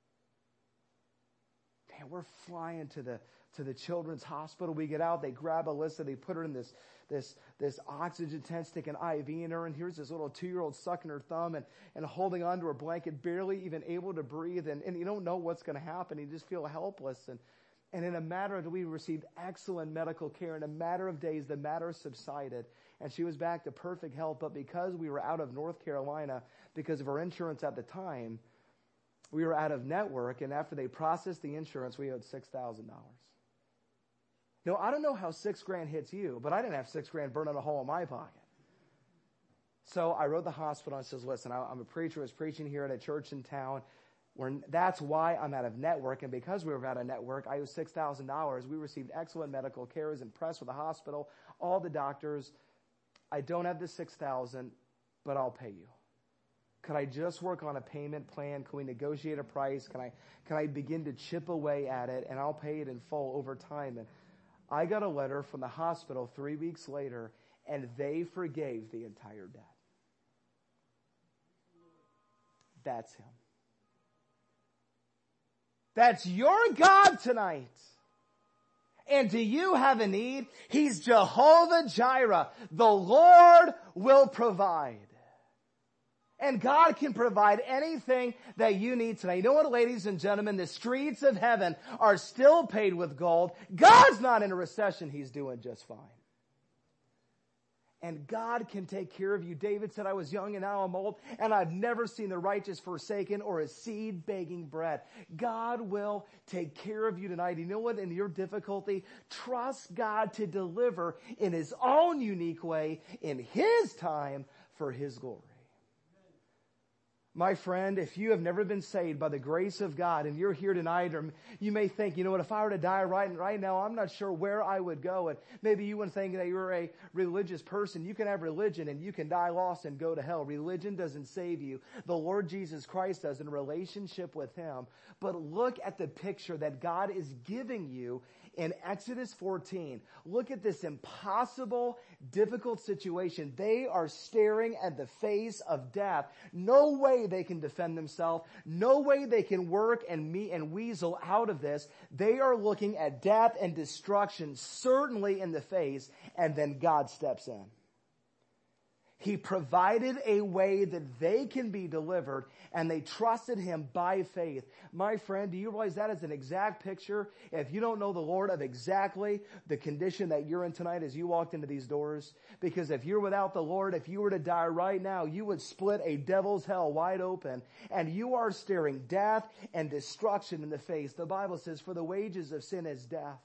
Man, we're flying to the to the Children's Hospital. We get out, they grab Alyssa, they put her in this this this oxygen tent, stick an I V in her, and here's this little two-year-old sucking her thumb and, and holding onto her blanket, barely even able to breathe, and, and you don't know what's going to happen. You just feel helpless. And, and in a matter of, we received excellent medical care. In a matter of days, the matter subsided, and she was back to perfect health. But because we were out of North Carolina, because of our insurance at the time, we were out of network, and after they processed the insurance, we owed six thousand dollars. Now, I don't know how six grand hits you, but I didn't have six grand burning a hole in my pocket. So I wrote the hospital and says, listen, I'm a preacher. I was preaching here at a church in town. Where that's why I'm out of network. And because we were out of network, I owe six thousand dollars. We received excellent medical care. I was impressed with the hospital, all the doctors. I don't have the six thousand dollars, but I'll pay you. Could I just work on a payment plan? Can we negotiate a price? Can I, can I begin to chip away at it, and I'll pay it in full over time? And I got a letter from the hospital three weeks later, and they forgave the entire debt. That's him. That's your God tonight. And do you have a need? He's Jehovah Jireh. The Lord will provide. And God can provide anything that you need tonight. You know what, ladies and gentlemen? The streets of heaven are still paved with gold. God's not in a recession. He's doing just fine. And God can take care of you. David said, I was young and now I'm old, and I've never seen the righteous forsaken or a seed begging bread. God will take care of you tonight. You know what? In your difficulty, trust God to deliver in His own unique way, in His time, for His glory. My friend, if you have never been saved by the grace of God and you're here tonight, or you may think, you know what, if I were to die right, right now, I'm not sure where I would go. And maybe you would think that you're a religious person. You can have religion and you can die lost and go to hell. Religion doesn't save you. The Lord Jesus Christ does in relationship with Him. But look at the picture that God is giving you in Exodus fourteen. Look at this impossible, difficult situation. They are staring at the face of death. No way they can defend themselves. No way they can work and meet and weasel out of this. They are looking at death and destruction, certainly in the face, and then God steps in. He provided a way that they can be delivered, and they trusted Him by faith. My friend, do you realize that is an exact picture, if you don't know the Lord, of exactly the condition that you're in tonight as you walked into these doors? Because if you're without the Lord, if you were to die right now, you would split a devil's hell wide open, and you are staring death and destruction in the face. The Bible says, for the wages of sin is death.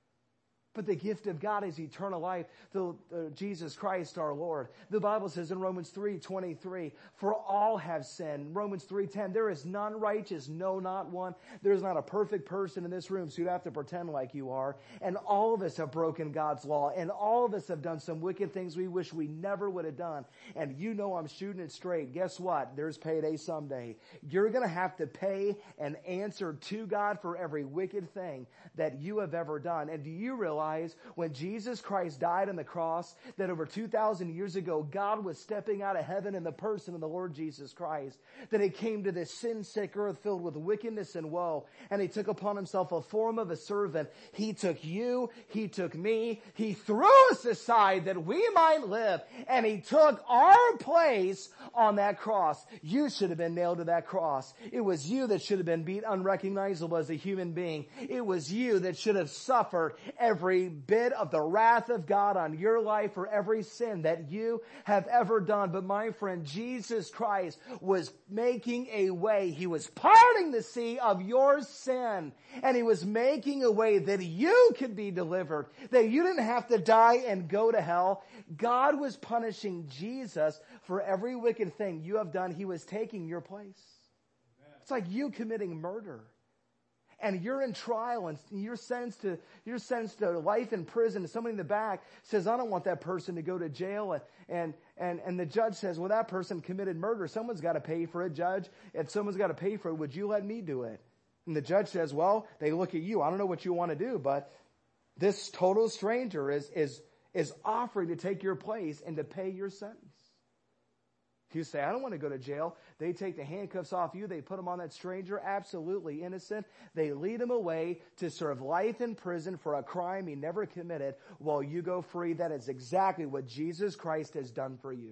But the gift of God is eternal life through uh, Jesus Christ our Lord. The Bible says in Romans three twenty-three, for all have sinned. Romans three ten, there is none righteous, no, not one. There is not a perfect person in this room, so you have to pretend like you are. And all of us have broken God's law. And all of us have done some wicked things we wish we never would have done. And you know I'm shooting it straight. Guess what? There's payday someday. You're going to have to pay and answer to God for every wicked thing that you have ever done. And do you realize when Jesus Christ died on the cross, that over two thousand years ago, God was stepping out of heaven in the person of the Lord Jesus Christ, that He came to this sin-sick earth filled with wickedness and woe, and He took upon Himself a form of a servant. He took you, He took me, He threw us aside that we might live, and He took our place on that cross. You should have been nailed to that cross. It was you that should have been beat unrecognizable as a human being. It was you that should have suffered every bit of the wrath of God on your life for every sin that you have ever done. But my friend, Jesus Christ was making a way. He was parting the sea of your sin, and He was making a way that you could be delivered, that you didn't have to die and go to hell. God was punishing Jesus for every wicked thing you have done. He was taking your place. It's like you committing murder. And you're in trial, and you're sentenced to you're sentenced to life in prison. And somebody in the back says, "I don't want that person to go to jail." And and and, and the judge says, "Well, that person committed murder. Someone's got to pay for it, judge. If someone's got to pay for it, would you let me do it?" And the judge says, well, they look at you. I don't know what you want to do, but this total stranger is, is, is offering to take your place and to pay your sentence. You say, I don't want to go to jail. They take the handcuffs off you. They put them on that stranger, absolutely innocent. They lead him away to serve life in prison for a crime he never committed while you go free. That is exactly what Jesus Christ has done for you.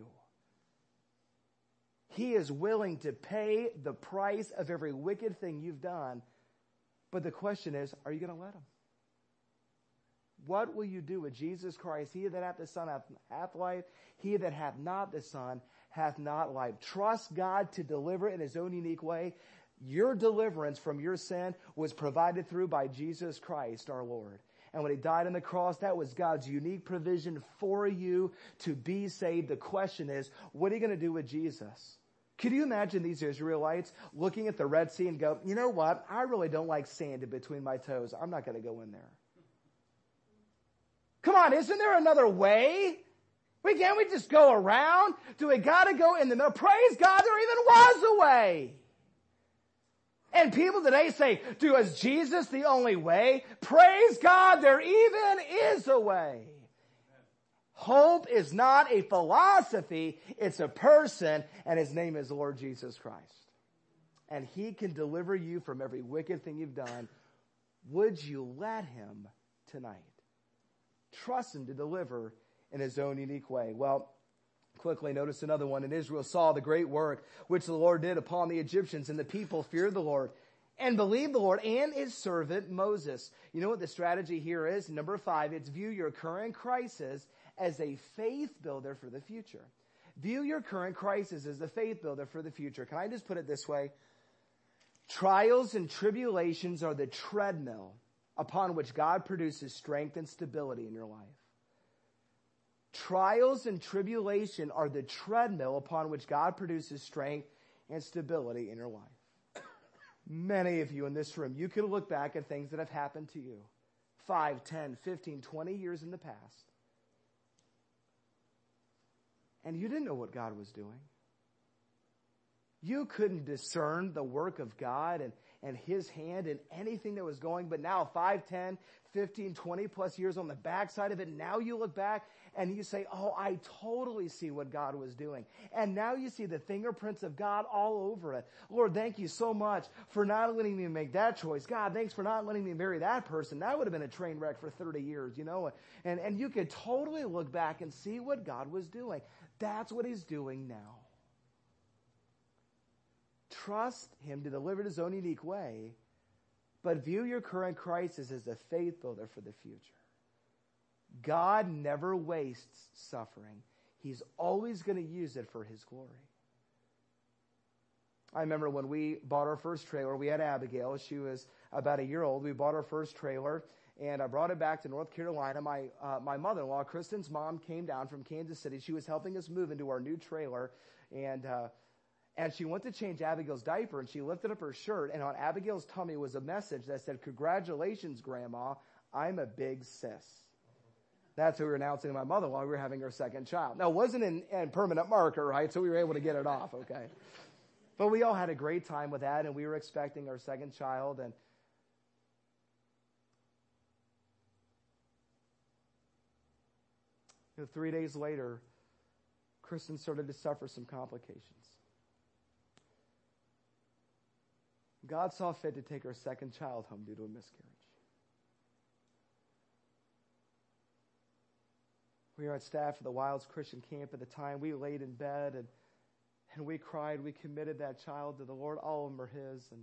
He is willing to pay the price of every wicked thing you've done. But the question is, are you going to let him? What will you do with Jesus Christ? He that hath the Son hath, hath life. He that hath not the Son hath not life. Trust God to deliver in his own unique way. Your deliverance from your sin was provided through by Jesus Christ our Lord. And when he died on the cross, that was God's unique provision for you to be saved. The question is, what are you going to do with Jesus? Could you imagine these Israelites looking at the Red Sea and go, you know what? I really don't like sand in between my toes. I'm not going to go in there. Come on, isn't there another way? We can't we just go around? Do we got to go in the middle? Praise God, there even was a way. And people today say, do is Jesus the only way? Praise God, there even is a way. Hope is not a philosophy, it's a person, and his name is Lord Jesus Christ. And he can deliver you from every wicked thing you've done. Would you let him tonight? Trust him to deliver in his own unique way. Well, quickly notice another one. And Israel saw the great work which the Lord did upon the Egyptians, and the people feared the Lord and believed the Lord and his servant Moses. You know what the strategy here is? Number five, it's view your current crisis as a faith builder for the future. View your current crisis as a faith builder for the future. Can I just put it this way? Trials and tribulations are the treadmill upon which God produces strength and stability in your life. Trials and tribulation are the treadmill upon which God produces strength and stability in your life. Many of you in this room, you can look back at things that have happened to you five, ten, fifteen, twenty years in the past. And you didn't know what God was doing. You couldn't discern the work of God and, and his hand in anything that was going. But now five, ten, fifteen, twenty plus years on the backside of it, now you look back and you say, oh, I totally see what God was doing. And now you see the fingerprints of God all over it. Lord, thank you so much for not letting me make that choice. God, thanks for not letting me marry that person. That would have been a train wreck for thirty years, you know. And, and you could totally look back and see what God was doing. That's what he's doing now. Trust him to deliver it his own unique way, but view your current crisis as a faith builder for the future. God never wastes suffering. He's always going to use it for his glory. I remember when we bought our first trailer, we had Abigail. She was about a year old. We bought our first trailer, and I brought it back to North Carolina. My uh, my mother-in-law, Kristen's mom, came down from Kansas City. She was helping us move into our new trailer, and uh, and she went to change Abigail's diaper, and she lifted up her shirt, and on Abigail's tummy was a message that said, "Congratulations, Grandma, I'm a big sis." That's what we were announcing to my mother-in-law. We were having our second child. Now, it wasn't in, in permanent marker, right? So we were able to get it off, okay? But we all had a great time with that, and we were expecting our second child. And you know, three days later, Kristen started to suffer some complications. God saw fit to take our second child home due to a miscarriage. We were at staff for the Wilds Christian Camp at the time. We laid in bed and, and we cried. We committed that child to the Lord. All of them are his. And,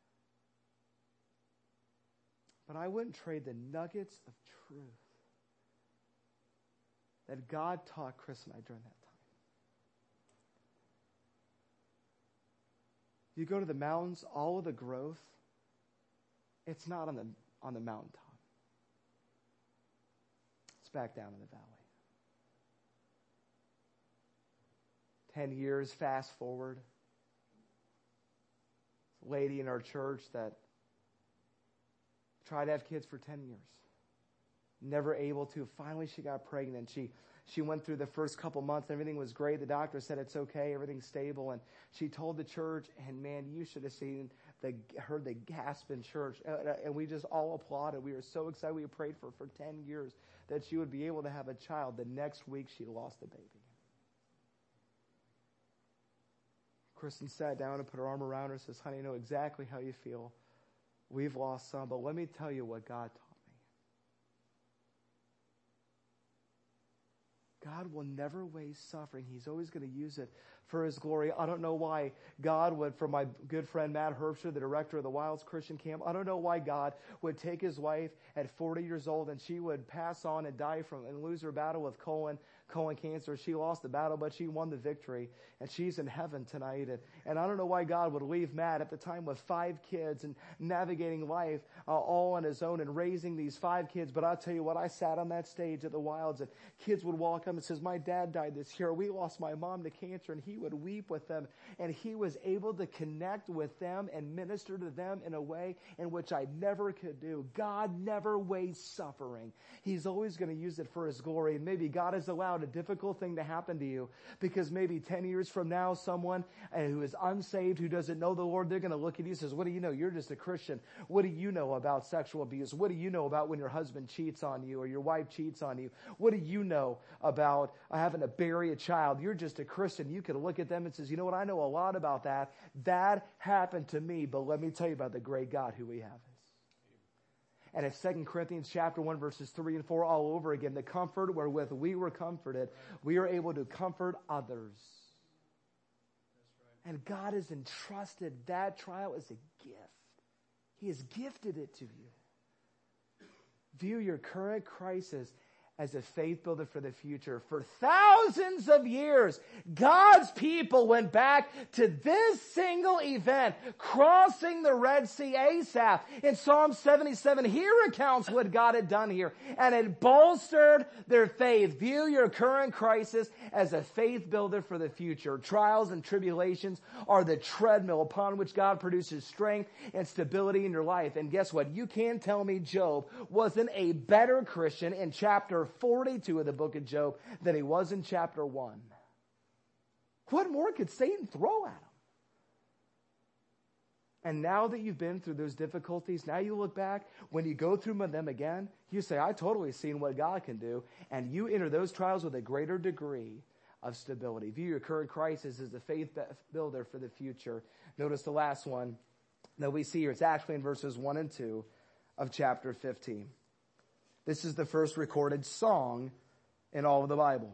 but I wouldn't trade the nuggets of truth that God taught Chris and I during that time. You go to the mountains, all of the growth, it's not on the on the mountaintop. It's back down in the valley. Ten years, fast forward. A lady in our church that tried to have kids for ten years. Never able to. Finally, she got pregnant. She she went through the first couple months. Everything was great. The doctor said it's okay. Everything's stable. And she told the church, and man, you should have seen the, heard the gasp in church. And we just all applauded. We were so excited. We prayed for for ten years that she would be able to have a child. The next week, she lost the baby. Kristen sat down and put her arm around her and says, honey, I know exactly how you feel. We've lost some, but let me tell you what God taught me. God will never waste suffering. He's always going to use it for His glory. I don't know why God would, for my good friend Matt Herbster, the director of the Wilds Christian Camp, I don't know why God would take his wife at forty years old and she would pass on and die from and lose her battle with colon colon cancer. She lost the battle, but she won the victory. And she's in heaven tonight. And, and I don't know why God would leave Matt at the time with five kids and navigating life uh, all on his own and raising these five kids. But I'll tell you what, I sat on that stage at the Wilds and kids would walk up and says, my dad died this year. We lost my mom to cancer. And he would weep with them. And he was able to connect with them and minister to them in a way in which I never could do. God never wastes suffering. He's always going to use it for His glory. And maybe God has allowed a difficult thing to happen to you because maybe ten years from now, someone who is unsaved, who doesn't know the Lord, they're going to look at you and says, what do you know? You're just a Christian. What do you know about sexual abuse? What do you know about when your husband cheats on you or your wife cheats on you? What do you know about having to bury a child? You're just a Christian. You can look at them and says, you know what? I know a lot about that. That happened to me, but let me tell you about the great God who we have. And it's Second Corinthians chapter one, verses three and four all over again. The comfort wherewith we were comforted, we are able to comfort others. That's right. And God has entrusted that trial as a gift. He has gifted it to you. View your current crisis as a faith builder for the future. For thousands of years, God's people went back to this single event, crossing the Red Sea. Asaph in Psalm seventy-seven, he recounts what God had done here, and it bolstered their faith. View your current crisis as a faith builder for the future. Trials and tribulations are the treadmill upon which God produces strength and stability in your life. And guess what? You can't tell me Job wasn't a better Christian in chapter forty-two of the book of Job than he was in chapter one. What more could Satan throw at him? And now that you've been through those difficulties, now you look back, when you go through them again, you say, I totally seen what God can do. And you enter those trials with a greater degree of stability. View your current crisis as a faith builder for the future. Notice the last one that we see here. It's actually in verses one and two of chapter fifteen. This is the first recorded song in all of the Bible.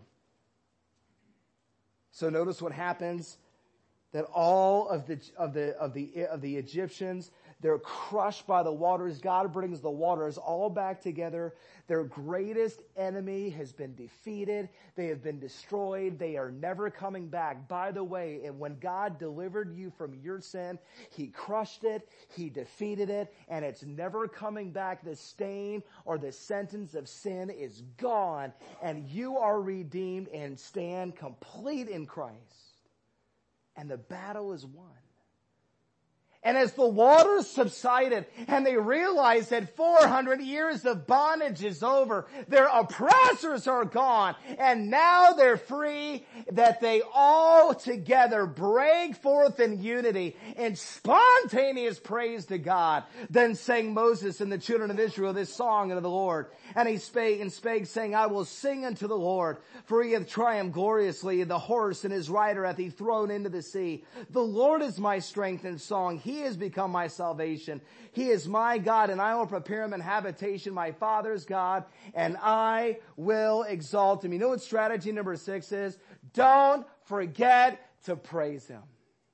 So notice what happens, that all of the of the of the of the Egyptians, they're crushed by the waters. God brings the waters all back together. Their greatest enemy has been defeated. They have been destroyed. They are never coming back. By the way, and when God delivered you from your sin, He crushed it, He defeated it, and it's never coming back. The stain or the sentence of sin is gone, and you are redeemed and stand complete in Christ. And the battle is won. And as the waters subsided and they realized that four hundred years of bondage is over, their oppressors are gone, and now they're free, that they all together break forth in unity in spontaneous praise to God. Then sang Moses and the children of Israel this song unto the Lord. And he spake and spake, saying, I will sing unto the Lord, for He hath triumphed gloriously. The horse and his rider hath He thrown into the sea. The Lord is my strength and song. He has become my salvation. He is my God, and I will prepare Him an habitation, my Father's God, and I will exalt Him. You know what strategy number six is? Don't forget to praise Him.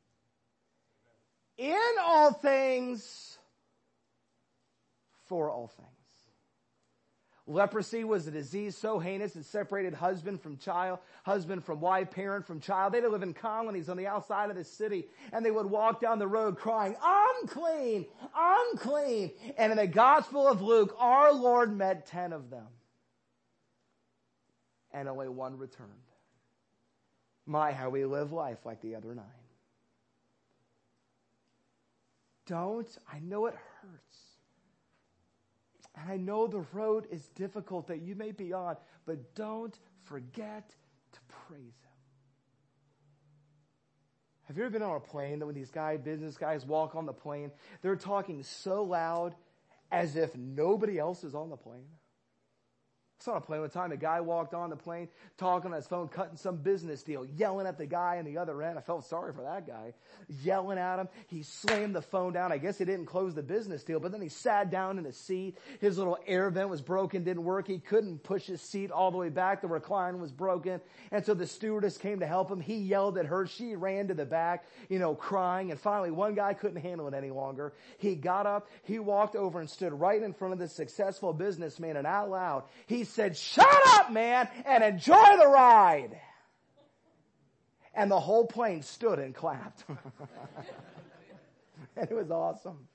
In all things, for all things. Leprosy was a disease so heinous it separated husband from child, husband from wife, parent from child. They had to live in colonies on the outside of the city, and they would walk down the road crying, unclean, unclean. And in the Gospel of Luke, our Lord met ten of them, and only one returned. My, how we live life like the other nine. Don't, I know it hurts. And I know the road is difficult that you may be on, but don't forget to praise him. Have you ever been on a plane that when these guys, business guys walk on the plane, they're talking so loud as if nobody else is on the plane? I saw on a plane one time, a guy walked on the plane, talking on his phone, cutting some business deal, yelling at the guy on the other end. I felt sorry for that guy. Yelling at him. He slammed the phone down. I guess he didn't close the business deal, but then he sat down in his seat. His little air vent was broken, didn't work. He couldn't push his seat all the way back. The recline was broken. And so the stewardess came to help him. He yelled at her. She ran to the back, you know, crying. And finally, one guy couldn't handle it any longer. He got up. He walked over and stood right in front of this successful businessman, and out loud, he said, "Shut up, man, and enjoy the ride." And the whole plane stood and clapped. And it was awesome.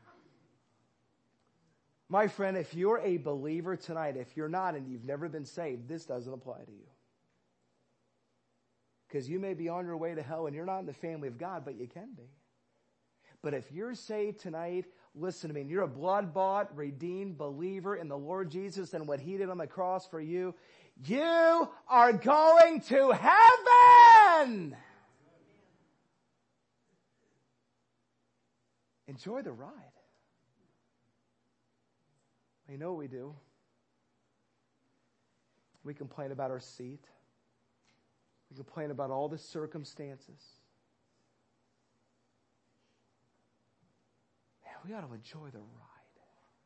My friend, if you're a believer tonight, if you're not and you've never been saved, this doesn't apply to you. Because you may be on your way to hell and you're not in the family of God, but you can be. But if you're saved tonight, listen to me, and you're a blood-bought, redeemed believer in the Lord Jesus and what he did on the cross for you, you are going to heaven! Enjoy the ride. You know what we do? We complain about our seat. We complain about all the circumstances. We ought to enjoy the ride.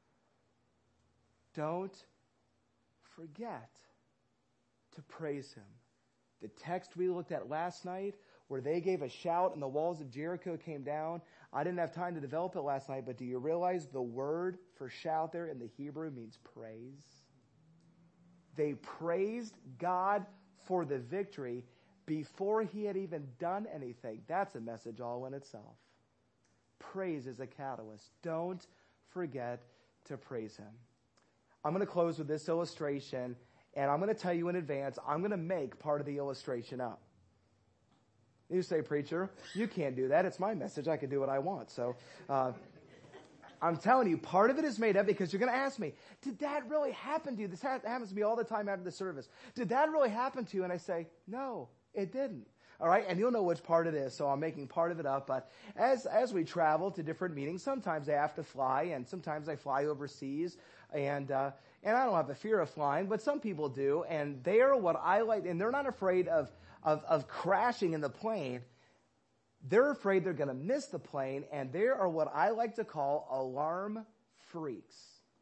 Don't forget to praise him. The text we looked at last night, where they gave a shout and the walls of Jericho came down, I didn't have time to develop it last night, but do you realize the word for shout there in the Hebrew means praise? They praised God for the victory before he had even done anything. That's a message all in itself. Praise is a catalyst. Don't forget to praise him. I'm going to close with this illustration, and I'm going to tell you in advance, I'm going to make part of the illustration up. You say, preacher, you can't do that. It's my message. I can do what I want. So uh, I'm telling you, part of it is made up because you're going to ask me, did that really happen to you? This ha- happens to me all the time after the service. Did that really happen to you? And I say, no, it didn't. All right, and you'll know which part it is, so I'm making part of it up. But as as we travel to different meetings, sometimes I have to fly, and sometimes I fly overseas, and uh, and I don't have a fear of flying, but some people do, and they are what I like, and they're not afraid of of, of crashing in the plane. They're afraid they're going to miss the plane, and they are what I like to call alarm freaks.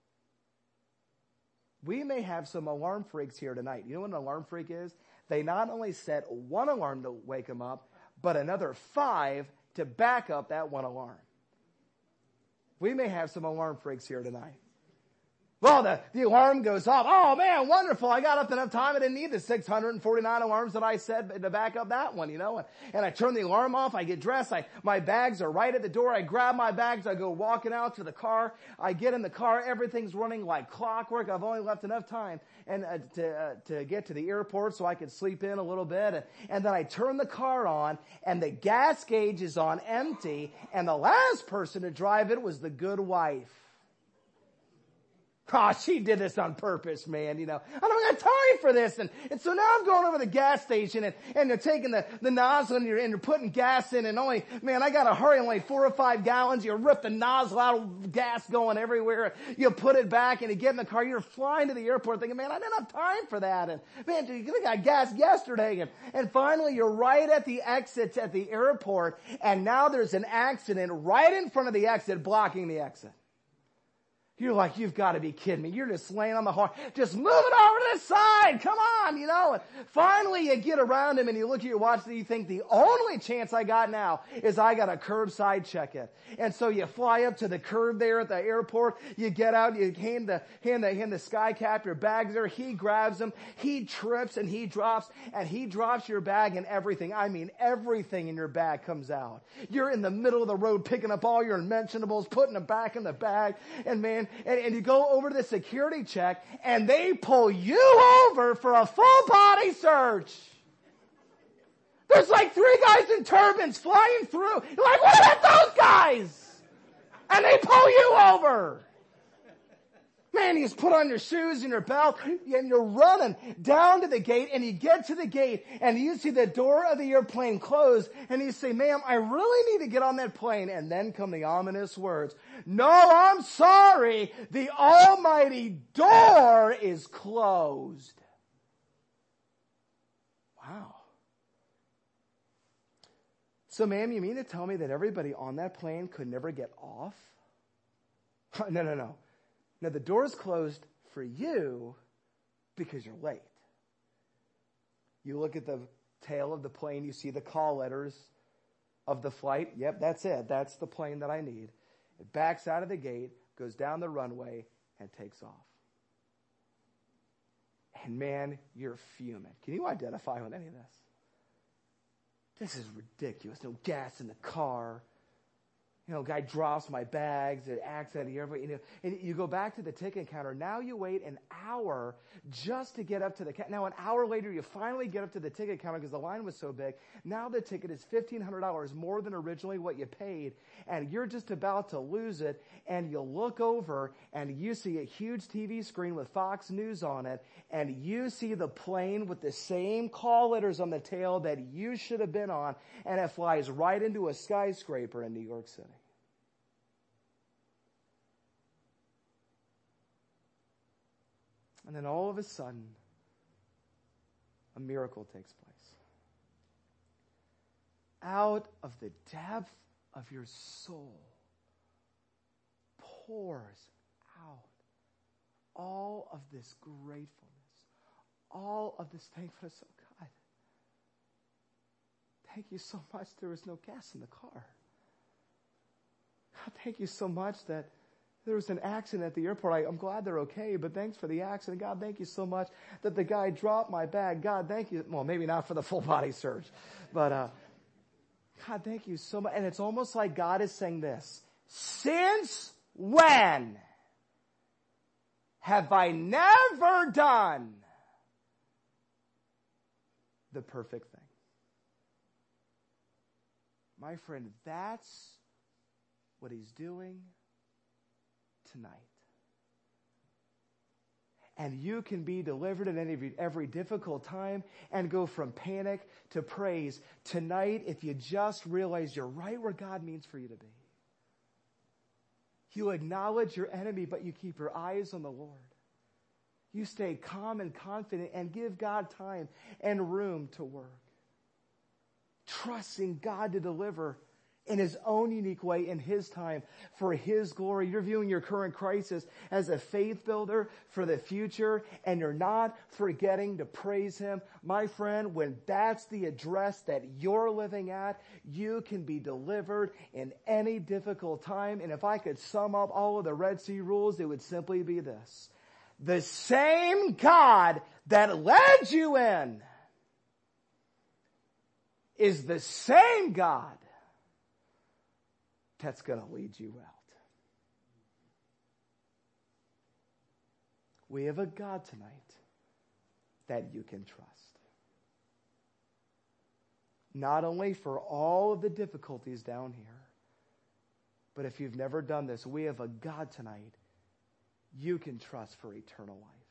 We may have some alarm freaks here tonight. You know what an alarm freak is? They not only set one alarm to wake them up, but another five to back up that one alarm. We may have some alarm freaks here tonight. Well, the, the alarm goes off. Oh, man, wonderful. I got up enough time. I didn't need the six hundred forty-nine alarms that I set to back up that one, you know. And, and I turn the alarm off. I get dressed. I, my bags are right at the door. I grab my bags. I go walking out to the car. I get in the car. Everything's running like clockwork. I've only left enough time and uh, to uh, to get to the airport so I could sleep in a little bit. And, and then I turn the car on, and the gas gauge is on empty. And the last person to drive it was the good wife. Oh, she did this on purpose, man, you know. I don't got time for this. And, and so now I'm going over to the gas station and, and they're taking the, the nozzle and you're, and you're putting gas in and only, man, I gotta hurry, only four or five gallons. You rip the nozzle out of gas going everywhere. You put it back and you get in the car. You're flying to the airport thinking, man, I didn't have time for that. And man, you got gas yesterday. And, and finally you're right at the exits at the airport. And now there's an accident right in front of the exit, blocking the exit. You're like, you've got to be kidding me. You're just laying on the horn. Just move it over to the side. Come on, you know. And finally you get around him and you look at your watch and you think the only chance I got now is I got to curbside check it. And so you fly up to the curb there at the airport. You get out, you hand the, hand the, hand the sky cap your bags there. He grabs them. He trips and he drops and he drops your bag and everything. I mean, everything in your bag comes out. You're in the middle of the road picking up all your unmentionables, putting them back in the bag. And man, And, and you go over to the security check and they pull you over for a full body search. There's like three guys in turbans flying through. You're like, what about those guys? And they pull you over. Man, you just put on your shoes and your belt and you're running down to the gate, and you get to the gate and you see the door of the airplane closed, and you say, ma'am, I really need to get on that plane. And then come the ominous words, no, I'm sorry. The almighty door is closed. Wow. So, ma'am, you mean to tell me that everybody on that plane could never get off? No, no, no. Now, the door's closed for you because you're late. You look at the tail of the plane, you see the call letters of the flight. Yep, that's it. That's the plane that I need. It backs out of the gate, goes down the runway, and takes off. And man, you're fuming. Can you identify with any of this? This is ridiculous. No gas in the car. You know, guy drops my bags, it acts out of the airport. You know, and you go back to the ticket counter. Now you wait an hour just to get up to the counter. Now an hour later, you finally get up to the ticket counter because the line was so big. Now the ticket is fifteen hundred dollars more than originally what you paid. And you're just about to lose it. And you look over and you see a huge T V screen with Fox News on it. And you see the plane with the same call letters on the tail that you should have been on. And it flies right into a skyscraper in New York City. And then all of a sudden, a miracle takes place. Out of the depth of your soul pours out all of this gratefulness, all of this thankfulness. Oh God, thank you so much there was no gas in the car. God, thank you so much that there was an accident at the airport. I, I'm glad they're okay, but thanks for the accident. God, thank you so much that the guy dropped my bag. God, thank you. Well, maybe not for the full body search, but uh, God, thank you so much. And it's almost like God is saying this: since when have I never done the perfect thing? My friend, that's what he's doing tonight. And you can be delivered in every, every difficult time and go from panic to praise tonight if you just realize you're right where God means for you to be. You acknowledge your enemy, but you keep your eyes on the Lord. You stay calm and confident and give God time and room to work. Trusting God to deliver in His own unique way, in His time, for His glory. You're viewing your current crisis as a faith builder for the future, and you're not forgetting to praise Him. My friend, when that's the address that you're living at, you can be delivered in any difficult time. And if I could sum up all of the Red Sea rules, it would simply be this: the same God that led you in is the same God that's going to lead you out. We have a God tonight that you can trust. Not only for all of the difficulties down here, but if you've never done this, we have a God tonight you can trust for eternal life.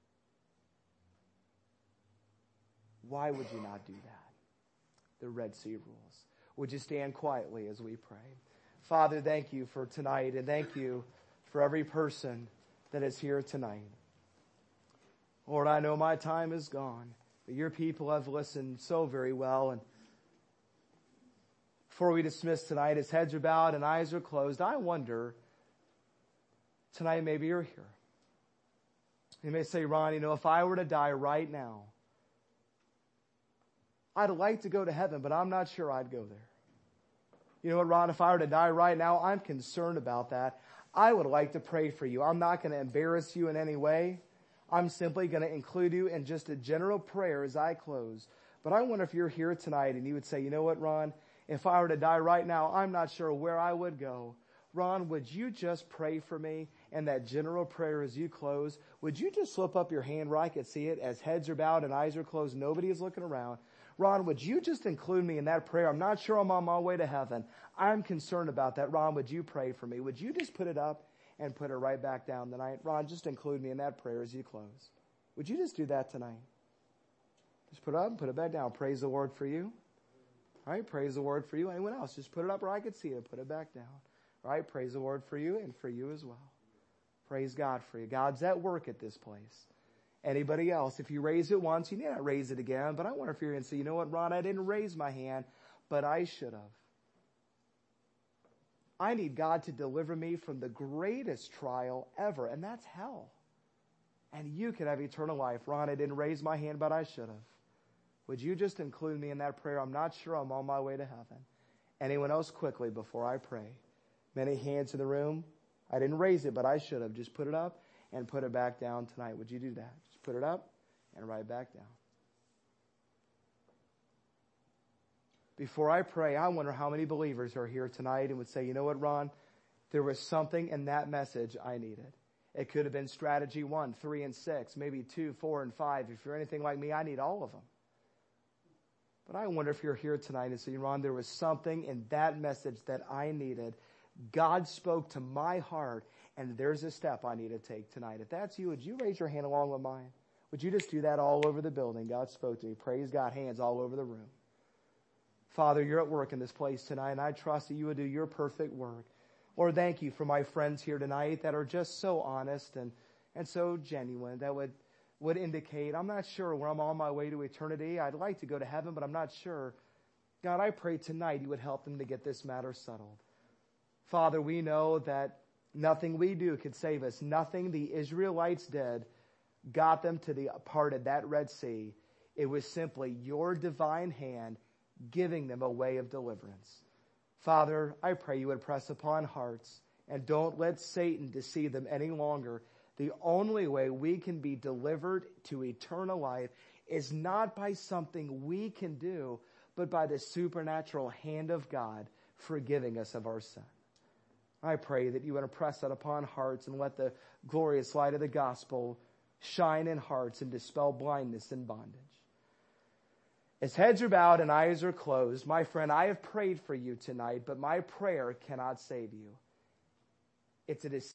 Why would you not do that? The Red Sea rules. Would you stand quietly as we pray? Father, thank you for tonight, and thank you for every person that is here tonight. Lord, I know my time is gone, but your people have listened so very well. And before we dismiss tonight, as heads are bowed and eyes are closed, I wonder, tonight maybe you're here. You may say, Ron, you know, if I were to die right now, I'd like to go to heaven, but I'm not sure I'd go there. You know what, Ron, if I were to die right now, I'm concerned about that. I would like to pray for you. I'm not going to embarrass you in any way. I'm simply going to include you in just a general prayer as I close. But I wonder if you're here tonight and you would say, you know what, Ron, if I were to die right now, I'm not sure where I would go. Ron, would you just pray for me in that general prayer as you close? Would you just slip up your hand where I could see it as heads are bowed and eyes are closed, nobody is looking around? Ron, would you just include me in that prayer? I'm not sure I'm on my way to heaven. I'm concerned about that. Ron, would you pray for me? Would you just put it up and put it right back down tonight. Ron, just include me in that prayer as you close. Would you just do that tonight? Just put it up and put it back down. Praise the Lord for you. All right, praise the Lord for you. Anyone else? Just put it up where I could see it. Put it back down. All right, praise the Lord for you and for you as well. Praise God for you. God's at work at this place. Anybody else? If you raise it once, you need not raise it again. But I wonder if you're going to say, you know what, Ron, I didn't raise my hand, but I should have. I need God to deliver me from the greatest trial ever, and that's hell. And you can have eternal life. Ron, I didn't raise my hand, but I should have. Would you just include me in that prayer? I'm not sure I'm on my way to heaven. Anyone else quickly before I pray? Many hands in the room. I didn't raise it, but I should have. Just put it up and put it back down tonight. Would you do that? Just put it up and right back down. Before I pray, I wonder how many believers are here tonight and would say, you know what, Ron? There was something in that message I needed. It could have been strategy one, three, and six, maybe two, four, and five. If you're anything like me, I need all of them. But I wonder if you're here tonight and say, Ron, there was something in that message that I needed. God spoke to my heart, and there's a step I need to take tonight. If that's you, would you raise your hand along with mine? Would you just do that all over the building? God spoke to me. Praise God. Hands all over the room. Father, you're at work in this place tonight, and I trust that you would do your perfect work. Lord, thank you for my friends here tonight that are just so honest and, and so genuine, that would would indicate, I'm not sure where I'm on my way to eternity. I'd like to go to heaven, but I'm not sure. God, I pray tonight you would help them to get this matter settled. Father, we know that nothing we do could save us. Nothing the Israelites did got them to the part of that Red Sea. It was simply your divine hand giving them a way of deliverance. Father, I pray you would press upon hearts and don't let Satan deceive them any longer. The only way we can be delivered to eternal life is not by something we can do, but by the supernatural hand of God forgiving us of our sin. I pray that you would impress that upon hearts and let the glorious light of the gospel shine in hearts and dispel blindness and bondage. As heads are bowed and eyes are closed, my friend, I have prayed for you tonight, but my prayer cannot save you. It's a decision.